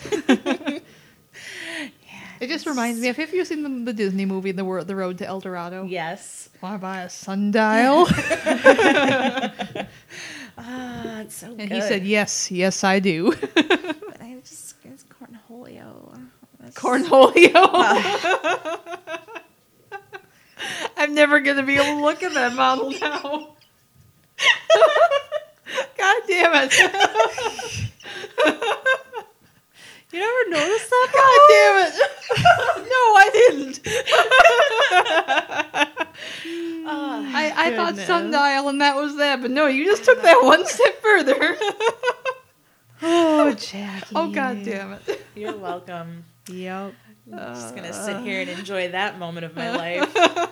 It just reminds me of, have you seen the Disney movie, The Road to El Dorado? Yes. Want to buy a sundial? It's so good. And he said, yes, I do. But I just it's Cornholio. Cornholio. I'm never going to be able to look at that model now. God damn it. You never noticed that? God damn it. No, I didn't. I thought goodness. sundial and that was that, but no, you just took that one step further. Oh, Jackie. Oh, God damn it. You're welcome. Yep. I'm just gonna sit here and enjoy that moment of my life.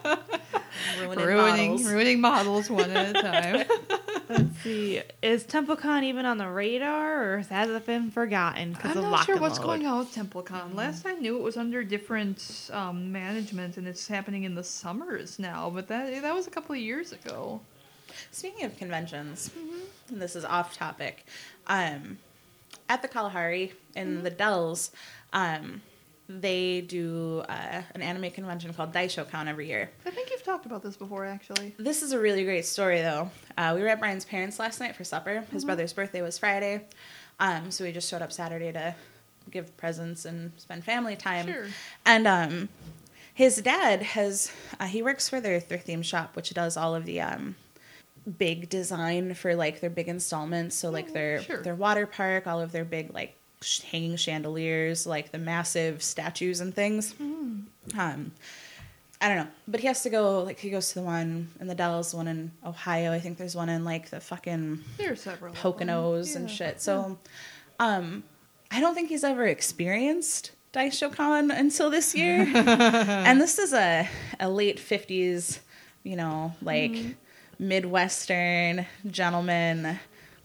Ruining models one at a time. Let's see. Is TempleCon even on the radar, or has it been forgotten because I'm of not sure Lock and what's Load? going on with TempleCon. Last I knew, it was under different management, and it's happening in the summers now. But that was a couple of years ago. Speaking of conventions, and this is off topic, at the Kalahari in the Dells, they do an anime convention called DaishoCon every year. I think you've talked about this before, actually. This is a really great story, though. We were at Brian's parents' last night for supper. His brother's birthday was Friday, so we just showed up Saturday to give presents and spend family time. Sure. And his dad he works for their theme shop, which does all of the big design for like their big installments. So like their water park, all of their big like hanging chandeliers, like the massive statues and things. I don't know, but he has to go. Like he goes to the one in the Dells, one in Ohio. I think there's one in like the fucking There are several of Poconos them. and Yeah. shit. So, I don't think he's ever experienced DaishoCon until this year. And this is a late 50s, like Midwestern gentleman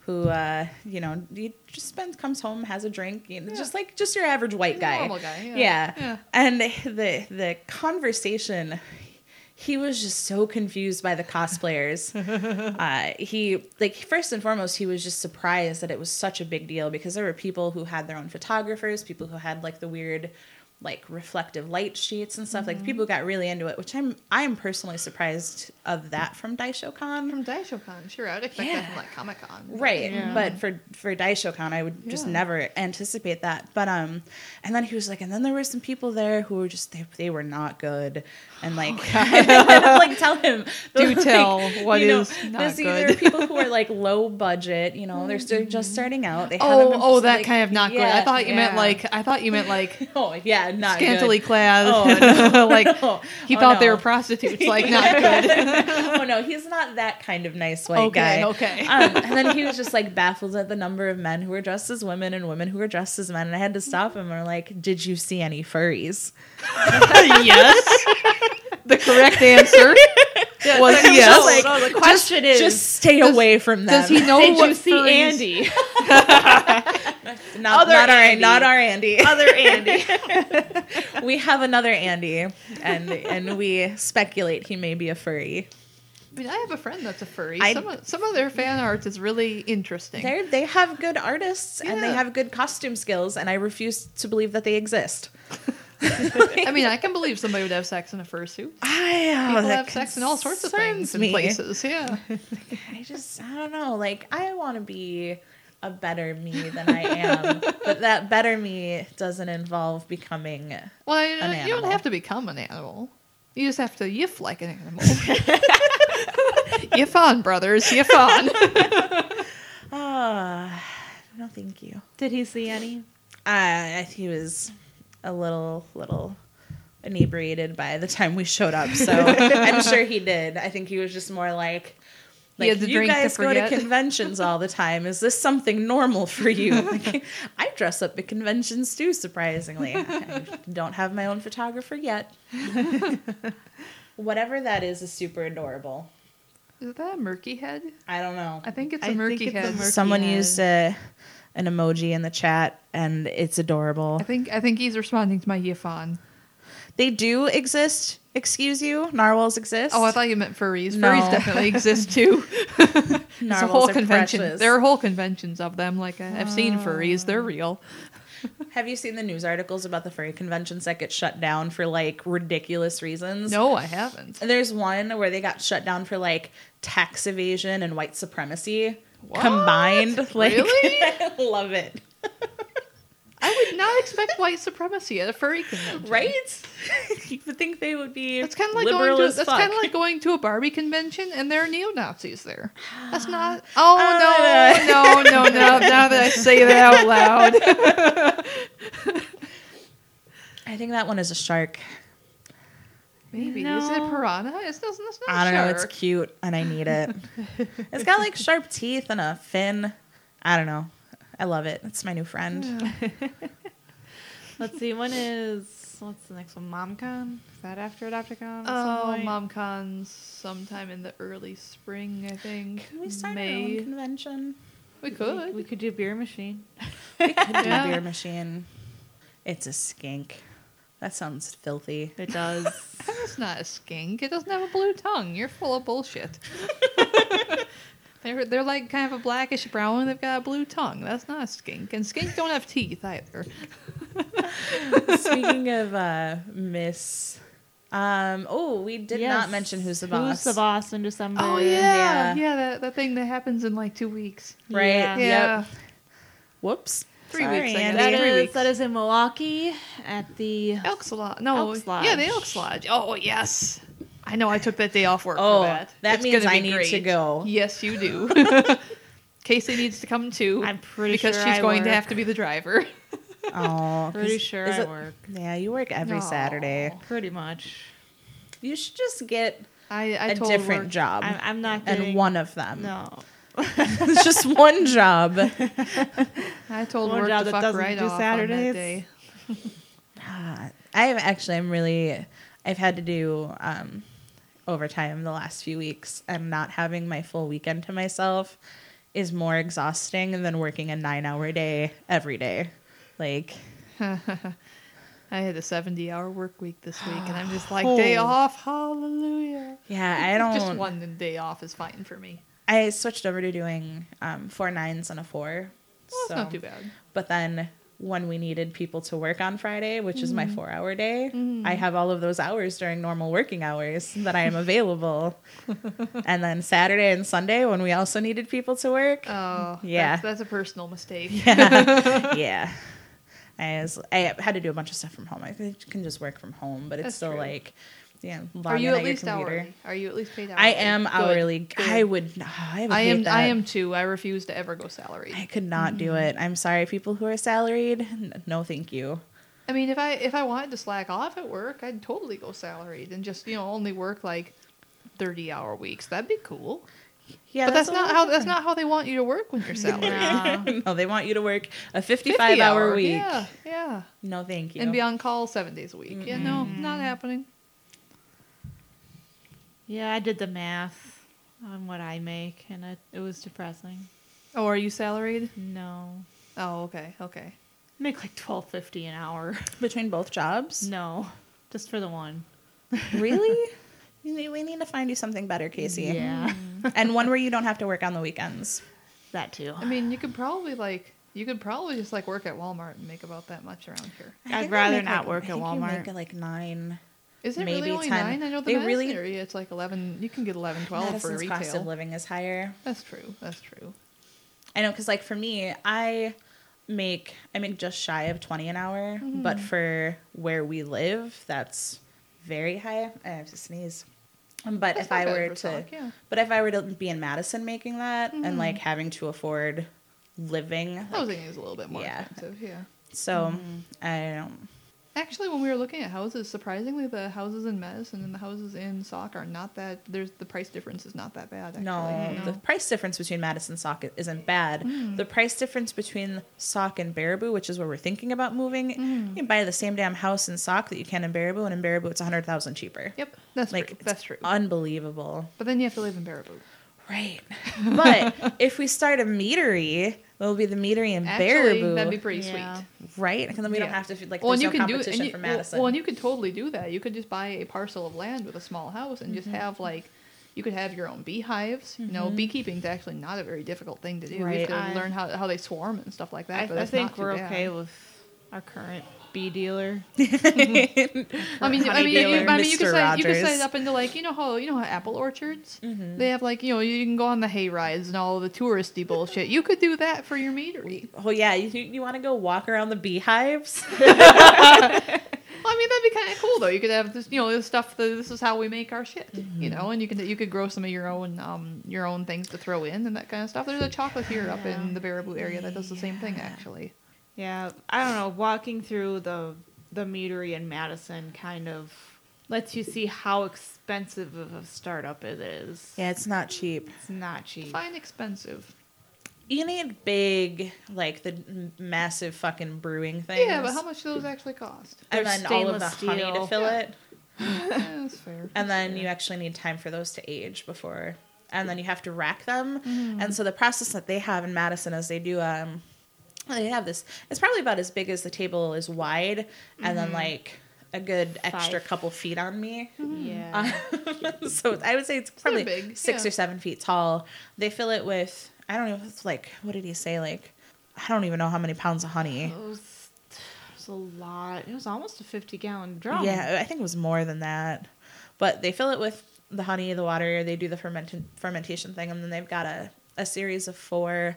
who he just comes home, has a drink, just your average white guy. Normal guy. Yeah. And the conversation, he was just so confused by the cosplayers. He first and foremost, he was just surprised that it was such a big deal because there were people who had their own photographers, people who had like the weird reflective light sheets and stuff. Like people got really into it, which I'm personally surprised of that from DaishoCon. From DaishoCon, sure. I would expect that from like Comic-Con. Right. Yeah. But for DaishoCon, I would just never anticipate that. But and then he was like, and then there were some people there who were just they were not good. And tell him. Do tell what is not there's good. either people who are like low budget, they're just starting out. They That kind of not good. Yeah. I thought you meant like Oh yeah, not scantily good. clad. Oh, like no. he Oh, thought they no. were prostitutes. Like not good. Oh no, he's not that kind of nice white guy. Okay. And then he was just like baffled at the number of men who were dressed as women and women who were dressed as men. And I had to stop him and like, did you see any furries? Yes. The correct answer was yes. No, the question is, Just stay away from them. Does he know did what you see furries- Andy? Not our Andy. Other Andy. We have another Andy, and we speculate he may be a furry. I mean, I have a friend that's a furry. I- Some of their fan art is really interesting. They have good artists and they Yeah. have good costume skills, and I refuse to believe that they exist. I mean, I can believe somebody would have sex in a fursuit. People have sex in all sorts of things in places. Yeah. I don't know. Like, I want to be a better me than I am, but that better me doesn't involve becoming. Well, An you don't animal. have to become an animal. You just have to yiff like an animal. Yiff on, brothers. Yiff on. No, thank you. Did he see any? He was a little inebriated by the time we showed up, so I'm sure he did. I think he was just more like He had to you drink to guys go to forget." conventions all the time. Is this something normal for you? Like, I dress up at conventions too, surprisingly. I don't have my own photographer yet. Whatever that is super adorable. Is that a murky head? I don't know. I think it's I a murky think it's a head. murky- Someone head. used an emoji in the chat, and it's adorable. I think he's responding to my yiff on. They do exist. Excuse you, narwhals exist. Oh, I thought you meant furries. No. Furries definitely exist too. There's a Narwhals whole are convention. precious. There are whole conventions of them. Like I've seen furries. They're real. Have you seen the news articles about the furry conventions that get shut down for like ridiculous reasons? No, I haven't. And there's one where they got shut down for like tax evasion and white supremacy What? combined. Like, Really? I love it. I would not expect white supremacy at a furry convention. Right? You would think they would be That's kind of like liberal going to as that's fuck. kind of like going to a Barbie convention and there are neo-Nazis there. That's not. Oh no. Now that I say that out loud, I think that one is a shark. maybe No. is it a piranha? It's not I don't a know. shark. It's cute and I need it. It's got like sharp teeth and a fin. I don't know. I love it. It's my new friend. Let's see. What's the next one? MomCon? Is that after Adopticon? Oh, MomCon's sometime in the early spring, I think. Can we start our May. own convention? We could. We could do beer machine. We could do Yeah. a beer machine. It's a skink. That sounds filthy. It does. It's not a skink. It doesn't have a blue tongue. You're full of bullshit. They're like kind of a blackish brown. They've got a blue tongue. That's not a skink. And skinks don't have teeth either. Speaking of Miss, we did Yes. not mention Who's the Boss. Who's the Boss in December? Oh yeah. that thing that happens in like 2 weeks. Right? Yeah. Yeah. Yep. Whoops. 3 Sorry, weeks, I guess. Andy. That 3 is weeks. that is in Milwaukee at the Elks Lodge. No, Elks Lodge. yeah, the Elks Lodge. Oh yes, I know. I took that day off work Oh, for that. that It's means gonna I be need great. to go. Yes, you do. Casey needs to come too. I'm pretty because sure she's I going to work. have to be the driver. Oh, Pretty sure is I it- work. Yeah, you work every Aw. Saturday. Pretty much. You should just get I a told different work, job I'm not getting and one of them. No. It's just one job. I told One work job to that fuck doesn't right do off Saturdays. on that day. I've had to do overtime the last few weeks, and not having my full weekend to myself is more exhausting than working a 9-hour day every day. Like, I had a 70-hour work week this week, and I'm just like, day off, hallelujah. yeah, I don't. Just one day off is fine for me. I switched over to doing 4 9s and a 4. Well, that's not too bad. But then when we needed people to work on Friday, which is my 4-hour day, I have all of those hours during normal working hours that I am available. And then Saturday and Sunday when we also needed people to work. Oh, Yeah. That's a personal mistake. Yeah. I had to do a bunch of stuff from home. I can just work from home, but it's That's still true. like, yeah. Are you logging at least your computer. hourly? Are you at least paid hourly? I am Good. hourly. Good. I would hate that. I am too. I refuse to ever go salaried. I could not do it. I'm sorry, people who are salaried. No, thank you. I mean, if I wanted to slack off at work, I'd totally go salaried and just only work like 30-hour weeks. That'd be cool. Yeah, But that's a not little how different. they want you to work when you're salaried. No, they want you to work a 50 55-hour week. Yeah. No, thank you. And be on call 7 days a week. Yeah, no, not happening. Yeah, I did the math on what I make, and it was depressing. Oh, are you salaried? No, Oh, okay. I make like $12.50 an hour. Between both jobs? No, just for the one. Really? We need to find you something better, Casey. Yeah, And one where you don't have to work on the weekends. that too. I mean, you could probably just like work at Walmart and make about that much around here. I I'd think rather make, not work I at think Walmart. You make it like 9. Is it Maybe really only 10. 9? I know the They Madison really- area, it's like 11. You can get 11, 12 for Madison's retail. cost of living is higher. That's true. I know, because like for me, I make just shy of 20 an hour, but for where we live, that's very high. I have to sneeze. But That's if not I bad were for to, Sauk, yeah. but if I were to be in Madison making that and like having to afford living, like, Housing is a little bit more yeah. expensive, yeah. so I don't. Actually, when we were looking at houses, surprisingly, the houses in Madison and the houses in Sauk are not that. The price difference is not that bad. Actually. No, the price difference between Madison and Sauk isn't bad. The price difference between Sauk and Baraboo, which is where we're thinking about moving, you can buy the same damn house in Sauk that you can in Baraboo, and in Baraboo it's $100,000 cheaper. Yep, that's Like true. it's That's true. unbelievable. But then you have to live in Baraboo. Right. But if we start a meadery, it'll be the meadery in Actually, Baraboo. that'd be pretty Yeah. sweet. Right? And then we don't Yeah. have to, like, Well, and there's you no can do competition and for Madison. Well, and you could totally do that. You could just buy a parcel of land with a small house and just have you could have your own beehives. You know, beekeeping's actually not a very difficult thing to do. Right. You have to learn how they swarm and stuff like that. but I that's think not too we're bad. okay with our current bee dealer. I mean, honey you dealer, could Mr. set Rogers. it up into like you know how apple orchards they have like you can go on the hay rides and all the touristy bullshit. You could do that for your meadery. Oh, yeah. You want to go walk around the beehives? Well, I mean that'd be kind of cool though. You could have this this stuff. This is how we make our shit. And you could grow some of your own things to throw in and that kind of stuff. There's a chocolatier up in the Baraboo area that does the same thing actually. Yeah, I don't know. Walking through the meadery in Madison kind of lets you see how expensive of a startup it is. Yeah, it's not cheap. It's not cheap. Fine, expensive. You need big, like the massive fucking brewing things. Yeah, but how much do those actually cost? And They're then all of the stainless honey to steel. fill Yeah. it. Yeah, that's fair. And then you actually need time for those to age before. And then you have to rack them. Mm-hmm. And so the process that they have in Madison is they do, they have this, it's probably about as big as the table is wide. And then like a good extra 5. couple feet on me. Yeah. So I would say it's probably big, 6 yeah. or 7 feet tall. They fill it with, I don't know if it's like, what did he say? Like, I don't even know how many pounds of honey. It was a lot. It was almost a 50-gallon drum. Yeah, I think it was more than that. But they fill it with the honey, the water. They do the fermentation thing, and then they've got a series of 4,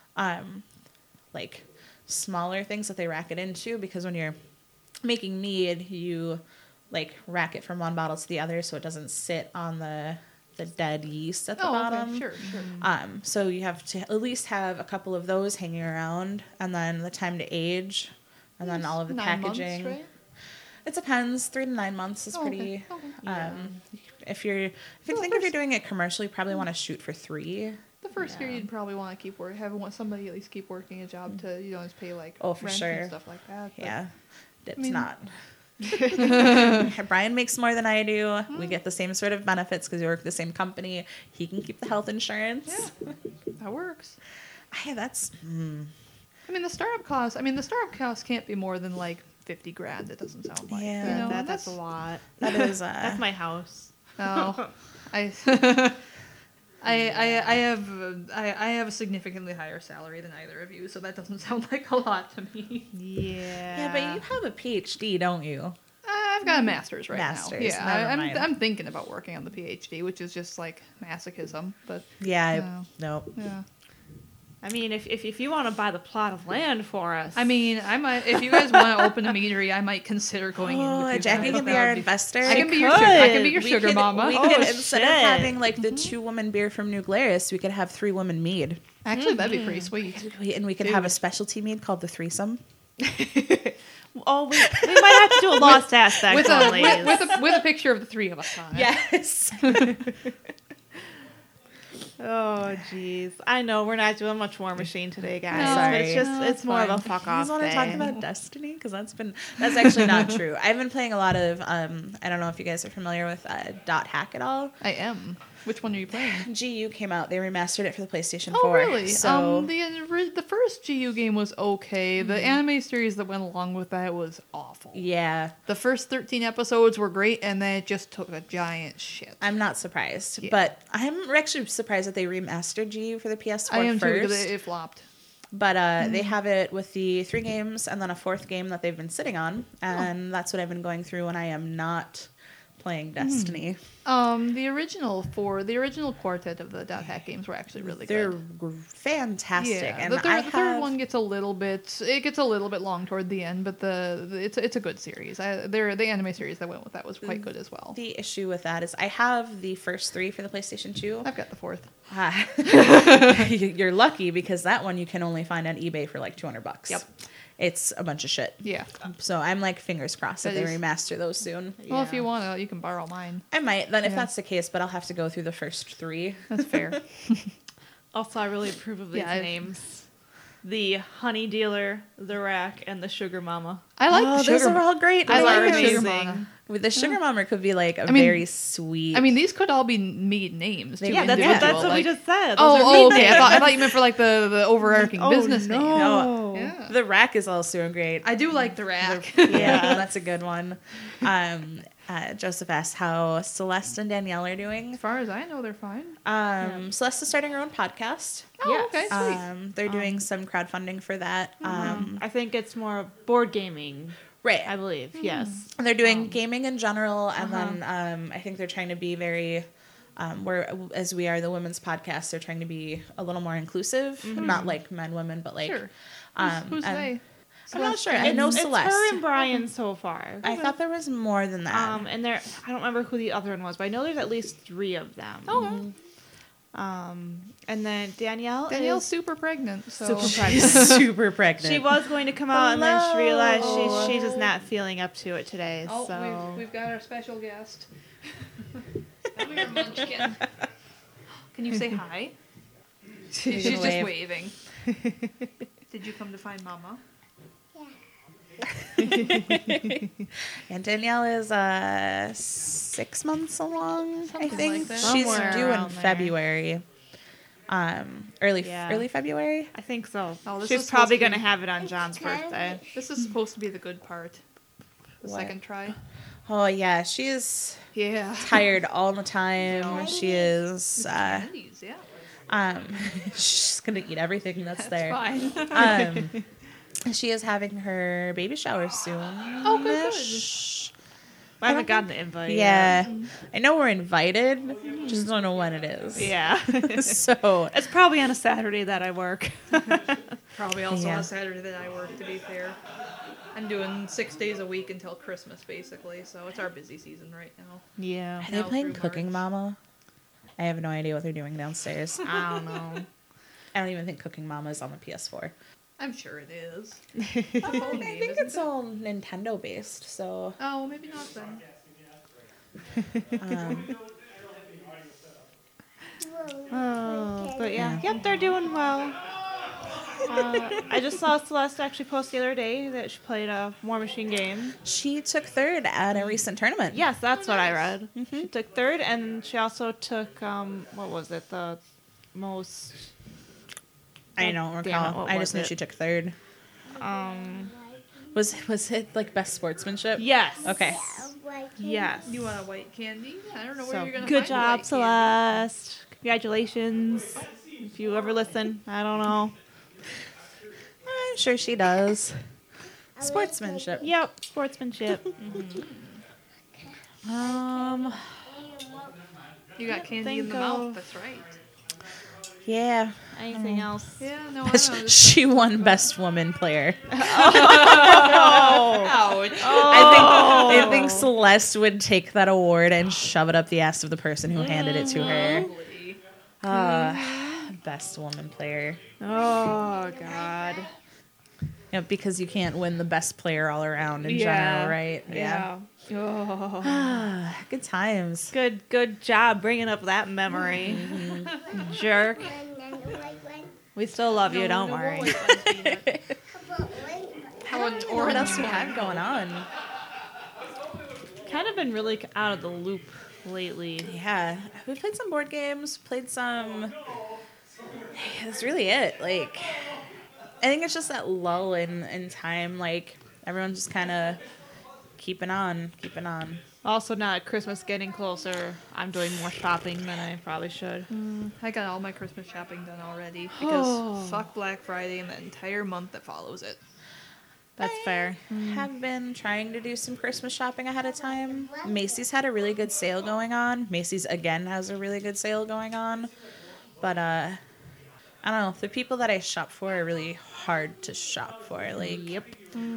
like smaller things that they rack it into. Because when you're making mead, you like rack it from one bottle to the other, so it doesn't sit on the dead yeast at the bottom. Okay, sure. So you have to at least have a couple of those hanging around, and then the time to age, and then all of the 9 packaging. months, right? It depends. 3 to 9 months is Oh, pretty. okay. Okay. If you're doing it commercially, you probably want to shoot for 3. The first year, you'd probably want to keep somebody at least keep working a job to just pay like Oh, for rent sure. and stuff like that. But Yeah, it's mean- not. Brian makes more than I do. We get the same sort of benefits because we work at the same company. He can keep the health insurance. Yeah. That works. That's I mean, the startup cost can't be more than like 50 grand. It doesn't sound like. Yeah. You know, That's a lot. that is That's my house. No, I have a significantly higher salary than either of you, so that doesn't sound like a lot to me. Yeah. yeah, but you have a PhD, don't you? I've got a master's right Master's, now. Yeah, never mind. I'm thinking about working on the PhD, which is just like masochism. But Yeah, No. no. yeah, I mean, if you want to buy the plot of land for us, I mean, I might if you guys want to open a meadery, I might consider going in. Oh, With you Jackie guys. can be That our would investor. I can be your could. sugar. I can be your We sugar could- mama. We Oh, could, instead of shit. having like the 2-woman beer from New Glarus, we could have 3-woman mead. Actually, that'd be pretty sweet. And we could have a specialty mead called the threesome. oh, we might have to do a lost aspect With on a ladies. with a picture of the three of us on it. Yes. Oh, jeez. I know we're not doing much War Machine today, guys. No, but it's sorry. just No, it's it's more of fine. a fuck You off guys want to day. talk about Destiny? Because that's actually not true. I've been playing a lot of, I don't know if you guys are familiar with Dot Hack at all. I am. Which one are you playing? GU came out. They remastered it for the PlayStation 4. Oh, really? So The first GU game was okay. The anime series that went along with that was awful. yeah, The first 13 episodes were great, and then it just took a giant shit. I'm not surprised. Yeah. But I'm actually surprised that they remastered GU for the PS4 I am too, first. because it flopped. But they have it with the 3 games and then a 4th game that they've been sitting on. And that's what I've been going through when I am not playing Destiny. The original quartet of the Dot Hack games were actually really They're good. fantastic. Yeah, And the I third one gets a little bit long toward the end, but it's a good series. The anime series that went with that was quite good as well. The issue with that is I have the first 3 for the PlayStation 2. I've got the fourth. You're lucky because that one you can only find on eBay for like $200. Yep. It's a bunch of shit. Yeah. So I'm like fingers crossed that That they is- remaster those soon. Well, if Yeah. you want to, you can borrow mine. I might then if Yeah. that's the case, but I'll have to go through the first 3. That's fair. Also, I really approve of these Yeah, names. The Honey Dealer, the Rack, and the Sugar Mama. I like Oh, the those sugar. are all great. I like names. the sugar amazing. mama. With the sugar mama could be like a I mean- very sweet. I mean, these could all be mead names. Too, Yeah, That's individual, what we like- just said. Those are Oh, meat okay. names. I thought you meant for like the overarching Oh, business no. name. No. Yeah. the rack is also great. I do like the rack. Yeah, that's a good one. Joseph asked how Celeste and Danielle are doing. As far as I know, they're fine. Celeste is starting her own podcast. Oh, okay, sweet. They're doing some crowdfunding for that. I think it's more board gaming, Right. I believe. Yes. They're doing gaming in general, and then I think they're trying to be very, as we are the women's podcast, they're trying to be a little more inclusive, not like men, women, but like. Sure. Who's and- they? I'm not sure. I know It's Celeste. her and Brian so far. I thought there was more than that. And there, I don't remember who the other one was, but I know there's at least 3 of them. Oh, And then Danielle's Danielle's super pregnant. So She's super pregnant. She was going to come out, and then she realized Hello. she's just not feeling up to it today. Oh, so we've got our special guest. Come here, Munchkin. Can you say hi? She's just wave. waving. Did you come to find Mama? And Danielle is 6 months along. I Something think like that. she's Somewhere due in around there. February. Early Yeah. February. I think so. Oh, this She's is probably supposed to going to be- have it on John's birthday. This is supposed to be the good part. The What? second try. Oh yeah, she is Yeah. tired all the time. She is. Candies, yeah. She's gonna eat everything that's there. Fine. She is having her baby shower soon. Oh, good. I haven't gotten the invite. Yeah, I know we're invited. Just don't know when it is. Yeah. So It's probably on a Saturday that I work. Probably also Yeah. on a Saturday that I work, to be fair. I'm doing 6 days a week until Christmas, basically, so it's our busy season right now. Yeah. are they Now playing through Cooking March. Mama? I have no idea what they're doing downstairs. I don't know. I don't even think Cooking Mama is on the PS4. I'm sure it is. I think it's all Nintendo based. So Oh, maybe not then. Oh, but yeah. Yep, they're doing well. I just saw Celeste actually post the other day that she played a War Machine game. she took 3rd at a recent tournament. Yes, that's what I read. She took 3rd, and she also took what was it? The most I don't Damn it, recall. what I was just knew it? she took third. Was it like best sportsmanship? Yes. Okay. Yes. You want a white candy? I don't know where So you're gonna good find job, white candy. Celeste. Congratulations. If you ever listen, I don't know. I'm sure she does. Sportsmanship. Yep, sportsmanship. You got candy in the think mouth. of- That's right. Yeah. Anything else? Yeah, no, I know. This She won best woman player. Ouch. I think Celeste would take that award and shove it up the ass of the person who handed it to her. Best woman player. Oh God. Yeah, because you can't win the best player all around in Yeah. general, right? Yeah. Oh. Good times. Good job bringing up that memory. Jerk. We still love you, don't worry. How an What orange else we one. have going on? Kind of been really out of the loop lately. Yeah, we played some board games, played some. That's really it. Like, I think it's just that lull in time. Like, everyone's just kind of keeping on. Also, not Christmas getting closer. I'm doing more shopping than I probably should. I got all my Christmas shopping done already because fuck Black Friday and the entire month that follows it. That's fair. Have been trying to do some Christmas shopping ahead of time. Macy's had a really good sale going on. Macy's again has a really good sale going on. But I don't know, the people that I shop for are really hard to shop for. Like, Yep.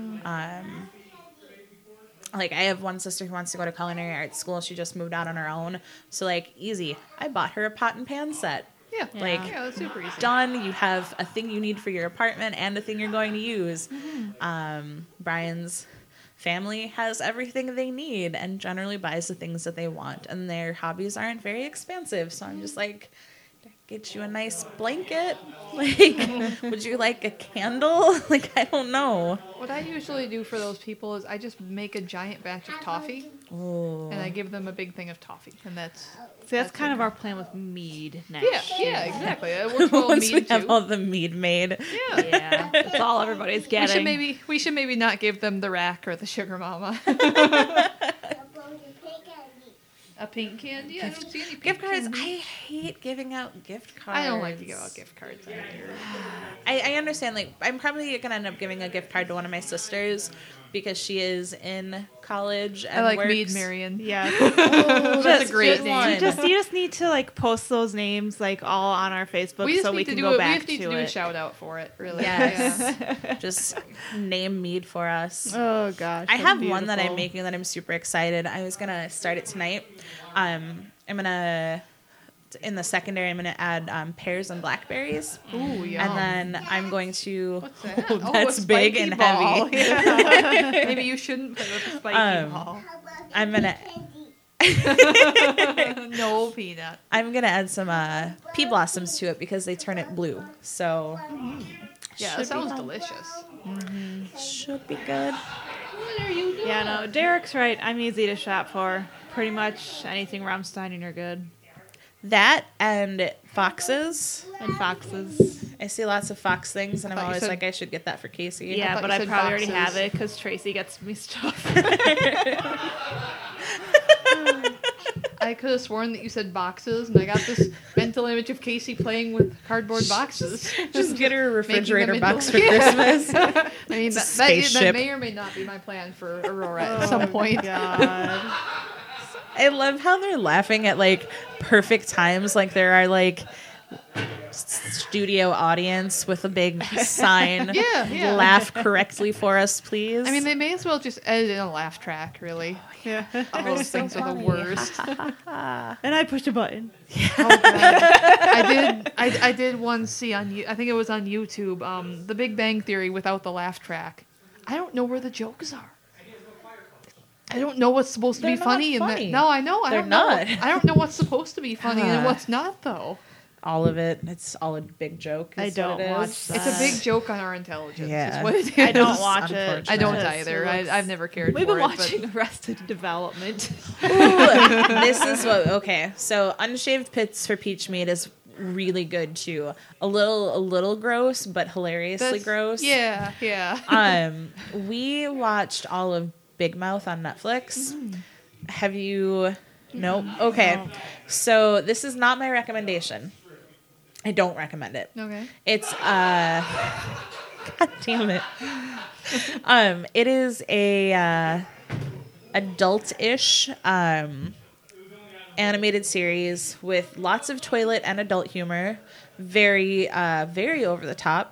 like I have one sister who wants to go to culinary arts school. She just moved out on her own. So like easy. I bought her a pot and pan set. Yeah, Like, yeah, that's super easy. Done. You have a thing you need for your apartment and a thing you're going to use. Brian's family has everything they need and generally buys the things that they want. And their hobbies aren't very expensive. So I'm just like, get you a nice blanket. Like, would you like a candle? Like, I don't know. What I usually do for those people is I just make a giant batch of toffee Oh. and I give them a big thing of toffee, and that's See, that's kind of our plan with mead next. yeah, exactly. It works well Once we mead have too. all the mead made. Yeah. Yeah, that's all everybody's getting. We should maybe not give them the rack or the sugar mama. A pink candy? I don't see any pink Gift cards. candy. I hate giving out gift cards. I don't like to give out gift cards either. I understand. Like, I'm probably gonna end up giving a gift card to one of my sisters because she is in college and I like works. Mead Marion. Yeah. That's a great name. You just need to like post those names like all on our Facebook We just so need we to can do go it. We back just need to to do a it. shout out for it. Really. Yes. Yeah. Just name mead for us. Oh gosh. I that's have one that I'm beautiful. making that I'm super excited. I was gonna start it tonight. I'm gonna in the secondary. I'm gonna add pears and blackberries, Ooh, yeah. and then I'm going to. What's that? Oh, Oh, that's a big spiky and ball. heavy. Yeah. Maybe you shouldn't play with a spiky ball. I'm gonna. No peanut. I'm gonna add some pea blossoms to it because they turn it blue. So Yeah, that sounds delicious. should be good. What are you doing? Yeah, no, Derek's right. I'm easy to shop for. Pretty much anything Rammstein and you're good. That and foxes. And foxes. I see lots of fox things, and I'm thought you always said- like, I should get that for Casey. Yeah, thought but you I said probably already foxes. have it because Tracy gets me stuff. I could have sworn that you said boxes, and I got this mental image of Casey playing with cardboard boxes. Just get her a refrigerator Making them box into- for Christmas. I mean, It's a that spaceship. may or may not be my plan for Aurora at some point. God. I love how they're laughing at like perfect times. Like there are like studio audience with a big sign. Yeah. Laugh correctly for us, please. I mean, they may as well just edit in a laugh track, really. Yeah. All those things are the worst. And I pushed a button. Oh, God. I did once see on I think it was on YouTube, The Big Bang Theory without the laugh track. I don't know where the jokes are. I don't know what's supposed to They're be not funny. funny. No, I know. They're not. I don't know what's supposed to be funny and what's not, though. all of it. It's all a big joke. I is don't what it watch is. that. It's a big joke on our intelligence. Yeah. Is what it is. I don't watch it. I don't Unfortunate. either. I've never cared We've for been it. but- watching Arrested Development. Ooh, this is what. Okay, so Unshaved Pits for Peach Meat is really good too. A little gross, but hilariously gross. Yeah, yeah. We watched all of Big Mouth on Netflix. Have you? Nope. Okay. No. So this is not my recommendation. I don't recommend it. Okay. It's God damn it. It is a adult-ish animated series with lots of toilet and adult humor. Very very over the top.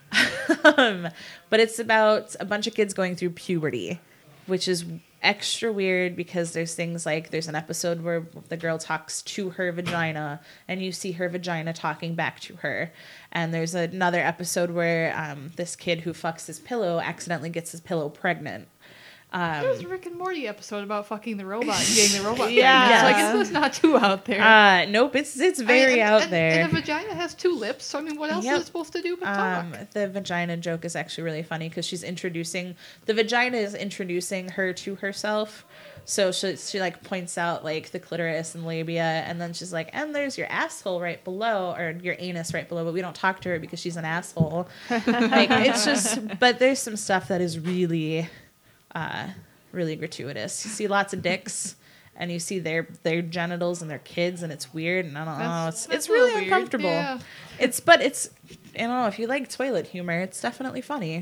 But it's about a bunch of kids going through puberty, which is extra weird because there's things like there's an episode where the girl talks to her vagina and you see her vagina talking back to her, and there's another episode where this kid who fucks his pillow accidentally gets his pillow pregnant. There was a Rick and Morty episode about fucking the robot and getting the robot Yeah. pregnant. So I guess that's not too out there. Nope, it's very out there. And a vagina has 2 lips, so I mean, what else Yep. is it supposed to do but talk? The vagina joke is actually really funny because the vagina is introducing her to herself. So she like points out like the clitoris and labia, and then she's like, and there's your asshole right below, or your anus right below, but we don't talk to her because she's an asshole. Like, it's just, but there's some stuff that is really, really gratuitous. You see lots of dicks. And you see their genitals and their kids, and it's weird, and I don't know. It's really weird. uncomfortable. Yeah. It's I don't know, if you like toilet humor, it's definitely funny.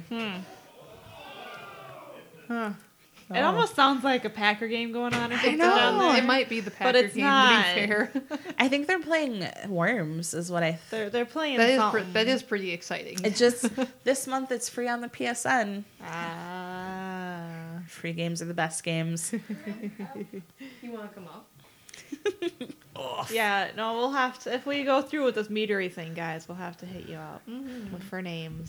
It almost sounds like a Packer game going on or something know. down there. It might be the Packer it's game, not. to be fair. I think they're playing Worms, is what I. They're playing That is something. that is pretty exciting. It just this month it's free on the PSN. Ah. Free games are the best games. You want to come up? Yeah, no, we'll have to, if we go through with this meadery thing, guys, we'll have to hit you up for names.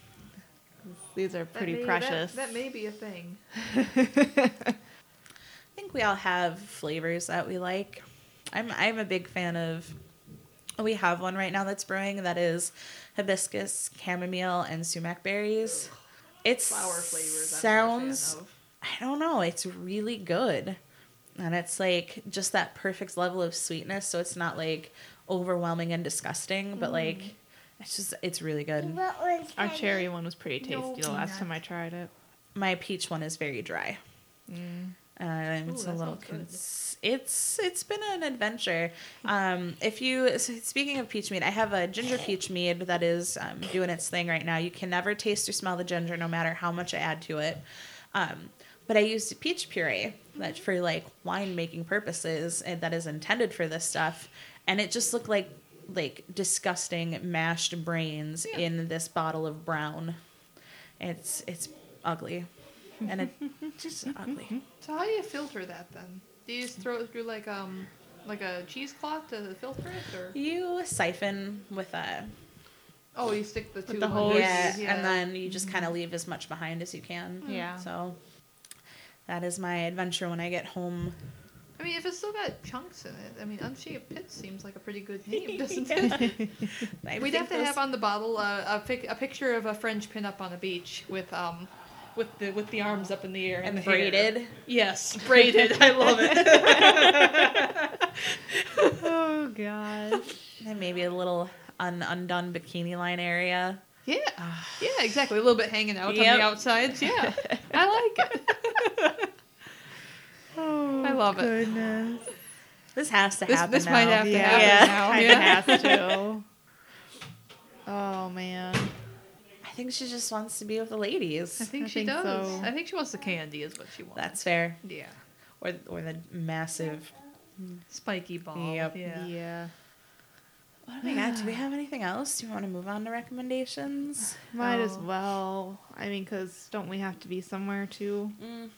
These are pretty precious. That may be a thing. I think we all have flavors that we like. I'm a big fan of. We have one right now that's brewing that is hibiscus, chamomile, and sumac berries. It's Flower flavors. sounds. I'm not a fan of. I don't know. It's really good. And it's like just that perfect level of sweetness. So it's not like overwhelming and disgusting, but like it's really good. Our cherry one was pretty tasty No, the last peanut. time I tried it. My peach one is very dry. It's a that little. sounds good. It's been an adventure. Speaking of peach mead, I have a ginger peach mead that is doing its thing right now. You can never taste or smell the ginger, no matter how much I add to it. But I used peach puree that for like wine making purposes, and that is intended for this stuff, and it just looked like disgusting mashed brains in this bottle of brown. It's ugly, and it's just ugly. So how do you filter that then? Do you just throw it through like a cheesecloth to filter it, or You siphon with a you stick the tube the on hose. there? yeah, and then you just kind of leave as much behind as you can. Yeah. So that is my adventure when I get home. I mean, if it's still got chunks in it, I mean, Unshaved Pits seems like a pretty good name, doesn't it? We'd have to have on the bottle a picture of a French pinup on a beach with the arms up in the air and the hair. braided. Yes, braided. I love it. Oh, gosh. And maybe a little undone bikini line area. Yeah, yeah, exactly. A little bit hanging out on Yep. the outsides. Yeah, I like it. Oh, I love it. goodness. This has to happen This now. might have to Yeah. happen Yeah. now. Kinda Yeah. has to. Oh, man. I think she just wants to be with the ladies. I think I she think does. so. I think she wants the candy, is what she wants. That's fair. Yeah. Or the massive. Spiky ball. Yep. Yeah. What do we got? Do we have anything else? Do you want to move on to recommendations? Might as Oh. well. I mean, because don't we have to be somewhere too?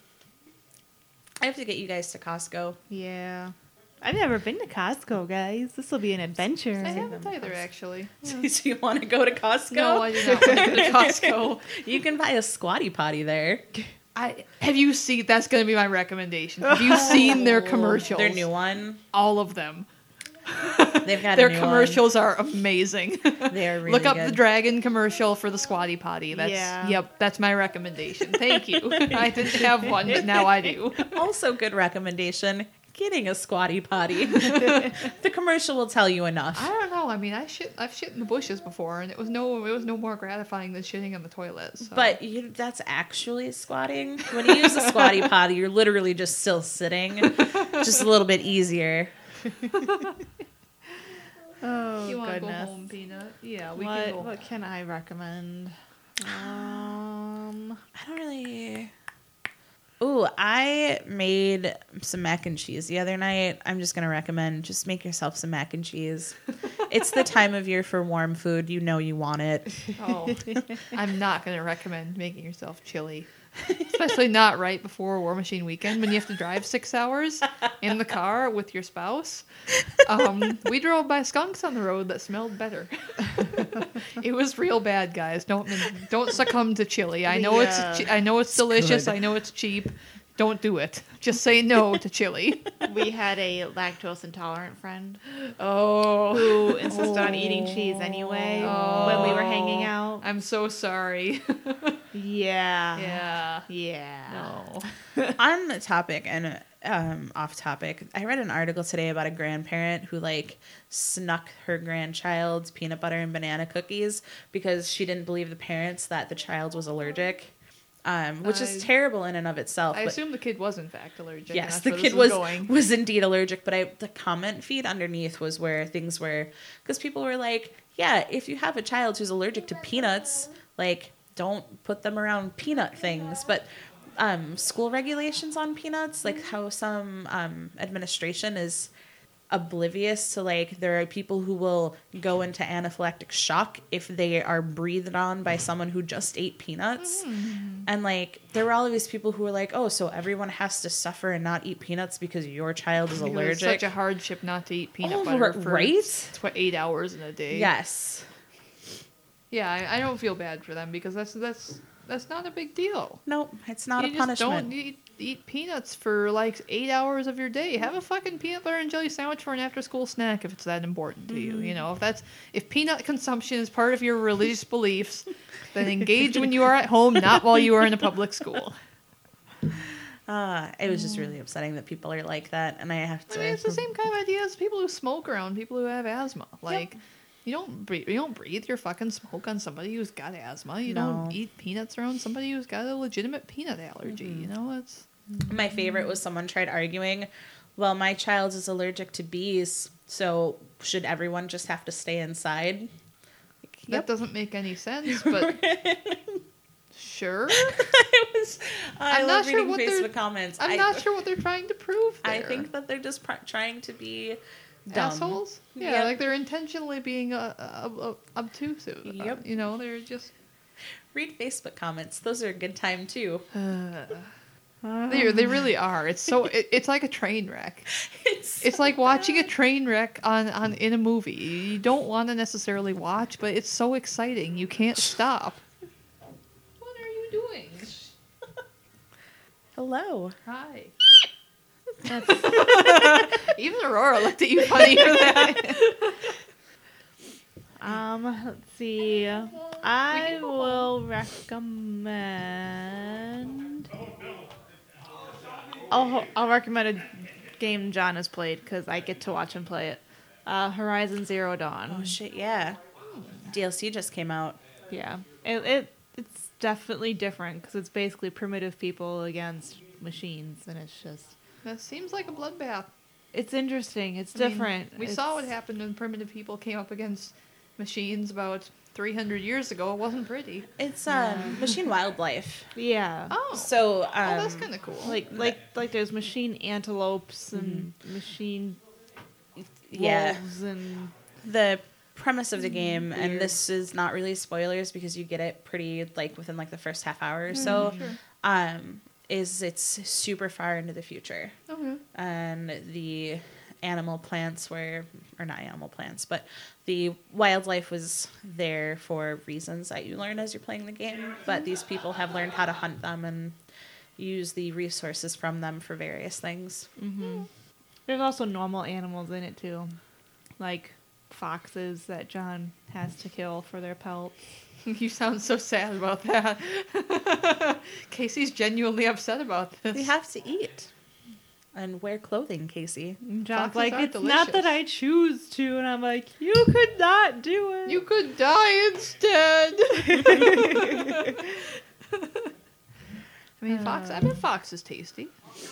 I have to get you guys to Costco. Yeah. I've never been to Costco, guys. This will be an adventure. I haven't either, actually. Do you want to go to Costco? No, I do not want to go to Costco. You can buy a squatty potty there. Have you seen? That's going to be my recommendation. Have you seen their commercials? Their new one. All of them. They've got Their a new commercials are amazing. One. They are really Look up good. the dragon commercial for the squatty potty. That's Yeah. Yep, that's my recommendation. Thank you. I didn't have one, but now I do. Also, good recommendation. Getting a squatty potty. The commercial will tell you enough. I don't know. I mean, I've shit in the bushes before, and it was no more gratifying than shitting in the toilet. So. But that's actually squatting. When you use a squatty potty, you're literally just still sitting, just a little bit easier. Oh, you want to go goodness. home, Peanut? Yeah, we can go. What can I recommend? I don't really. Ooh, I made some mac and cheese the other night. I'm just going to recommend just make yourself some mac and cheese. It's the time of year for warm food. You know you want it. Oh, I'm not going to recommend making yourself chili. Especially not right before War Machine weekend when you have to drive 6 hours in the car with your spouse. We drove by skunks on the road that smelled better. It was real bad, guys. Don't succumb to chili. I know it's delicious. good. I know it's cheap. Don't do it. Just say no to chili. We had a lactose intolerant friend Oh, who insisted on eating cheese anyway when we were hanging out. I'm so sorry. Yeah. Yeah. Yeah. No. On the topic and off topic, I read an article today about a grandparent who snuck her grandchild's peanut butter and banana cookies because she didn't believe the parents that the child was allergic, which is terrible in and of itself. I but assume the kid was in fact allergic. yes, and the that's kid where this was is going. was indeed allergic, but the comment feed underneath was where things were, because people were like, yeah, if you have a child who's allergic to peanuts, don't put them around peanut things. But school regulations on peanuts, like how some administration is oblivious to there are people who will go into anaphylactic shock if they are breathed on by someone who just ate peanuts. And there were all of these people who were like, oh, so everyone has to suffer and not eat peanuts because your child is Because allergic. It's such a hardship not to eat peanut Oh, butter for right? 8 hours in a day. Yes. Yeah, I don't feel bad for them because that's not a big deal. Nope, it's not You a just punishment. don't eat peanuts for 8 hours of your day. Have a fucking peanut butter and jelly sandwich for an after-school snack if it's that important to you. You know, if peanut consumption is part of your religious beliefs, then engage when you are at home, not while you are in a public school. It was just really upsetting that people are like that, and I have to. I mean, it's the same kind of idea as people who smoke around people who have asthma. You don't breathe your fucking smoke on somebody who's got asthma. You No. don't eat peanuts around somebody who's got a legitimate peanut allergy. You know, it's My favorite was someone tried arguing, well, my child is allergic to bees, so should everyone just have to stay inside? that doesn't make any sense, but sure. I I'm love not sure reading what they're- Facebook comments. I'm not sure what they're trying to prove there. I think that they're just trying to be dumb. assholes. Yeah, Yep. like they're intentionally being obtuse. Yep. You know, they're just Read Facebook comments. Those are a good time, too. they really are. It's so it's like a train wreck. It's like watching a train wreck on in a movie. You don't want to necessarily watch, but it's so exciting. You can't stop. What are you doing? Hello. Hi. Even Aurora looked at you funny for that. Let's see. I will recommend. I'll recommend a game John has played because I get to watch him play it. Horizon Zero Dawn. Oh, shit, yeah. DLC just came out. Yeah, it's definitely different because it's basically primitive people against machines, and it's just That seems like a bloodbath. it's interesting. It's I mean, different. we saw what happened when primitive people came up against machines about 300 years ago. It wasn't pretty. It's Machine Wildlife. Yeah. Oh, So, that's kind of cool. Like there's machine antelopes and machine yeah. wolves and The premise of the game, and Weird. this is not really spoilers because you get it pretty within the first half hour or so, is it's super far into the future. Okay. And the animal plants were, or not animal plants, but the wildlife was there for reasons that you learn as you're playing the game. But these people have learned how to hunt them and use the resources from them for various things. there's also normal animals in it too, like foxes that John has to kill for their pelts. You sound so sad about that. Casey's genuinely upset about this. We have to eat. And wear clothing, Casey. And John's Foxes like, are it's not that delicious." I choose to. And I'm like, you could not do it. You could die instead. I mean, I bet fox is tasty.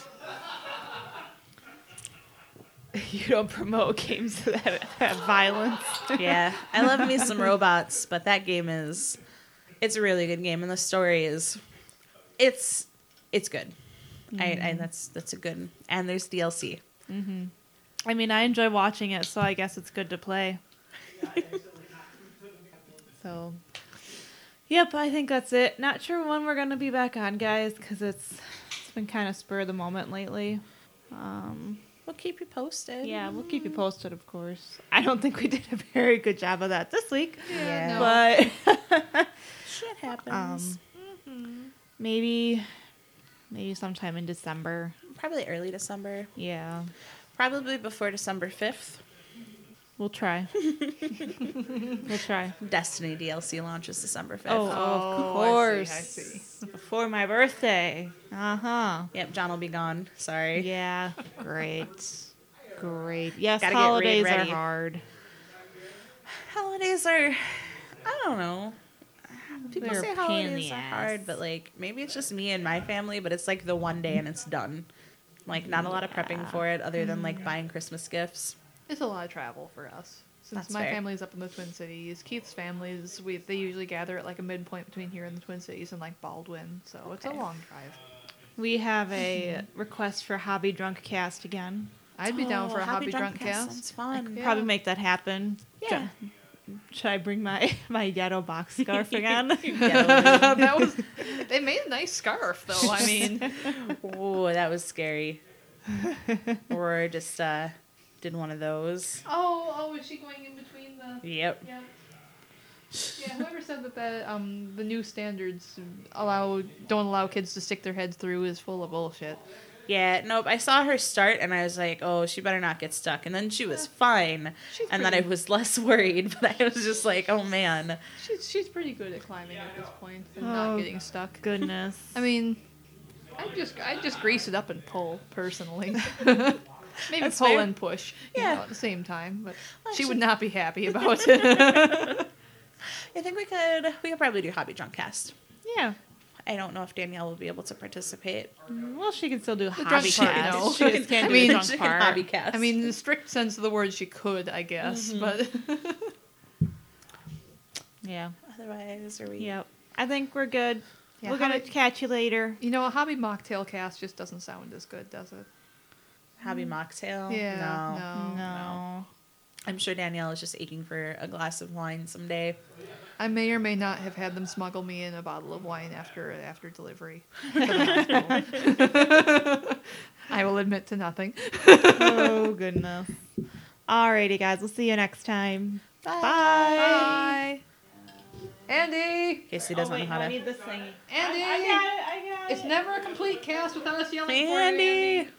You don't promote games that have violence. Yeah, I love me some robots, but that game it's a really good game, and the story it's good. I that's a good, and there's DLC. I mean, I enjoy watching it, so I guess it's good to play. So, yep, I think that's it. Not sure when we're going to be back on, guys, because it's been kind of spur of the moment lately. We'll keep you posted. Yeah, we'll keep you posted, of course. I don't think we did a very good job of that this week. Yeah. But Shit happens. maybe sometime in December. Probably early December. Yeah, Probably before December 5th. we'll try. We'll try. Destiny DLC launches December 5th. Oh, of Oh, course. I see. Before my birthday. Uh-huh. Yep, John will be gone. Sorry. Yeah, great. Great. Yes, Gotta get holidays are ready. hard. Holidays are, I don't know. People They're say a pain in holidays the are ass. hard, but like maybe it's just me and my family, but it's like the one day and it's done. Like not a lot of prepping for it other than like buying Christmas gifts. It's a lot of travel for us. Since That's my fair. family's up in the Twin Cities, Keith's families, they usually gather at like a midpoint between here and the Twin Cities and like Baldwin, so it's a Okay. long drive. We have a request for Hobby Drunk Cast again. I'd be down for a hobby drunk Sounds cast. fun. Yeah. Probably make that happen. Yeah. Should I bring my Yetto box scarf again? That was. They made a nice scarf, though. I mean, Oh, that was scary. Or just did one of those. oh, is she going in between the? Yep. Yeah. Yeah. Whoever said that the new standards don't allow kids to stick their heads through is full of bullshit. Yeah, nope. I saw her start and I was like, oh, she better not get stuck. And then she was fine. She's And then I pretty- was less worried, but I was just like, oh man. She's pretty good at climbing at this point and Oh. not getting stuck. Goodness. I mean, I just grease it up and pull personally. Maybe That's pull fair. and push, Yeah. at the same time. But Well, she she- would not be happy about it. I think we could probably do Hobby Drunk Cast. Yeah. I don't know if Danielle will be able to participate. Well, she can still do drunk Hobby part, Cast. no. She just can't I do mean, the drunk she can part. Hobby Cast. I mean, in the strict sense of the word, she could, I guess, but Yeah. Otherwise, are we? Yep. I think we're good. Yeah, We're going to Hobby- catch you later. you know, a hobby mocktail cast just doesn't sound as good, does it? Hobby mocktail? Yeah, No. No. I'm sure Danielle is just aching for a glass of wine someday. I may or may not have had them smuggle me in a bottle of wine after delivery. I will admit to nothing. Oh, goodness. Alrighty, guys. We'll see you next time. Bye. Bye. Andy! Casey doesn't know how to. this thing. Andy! I got it. It's never a complete cast without us yelling for you, Andy!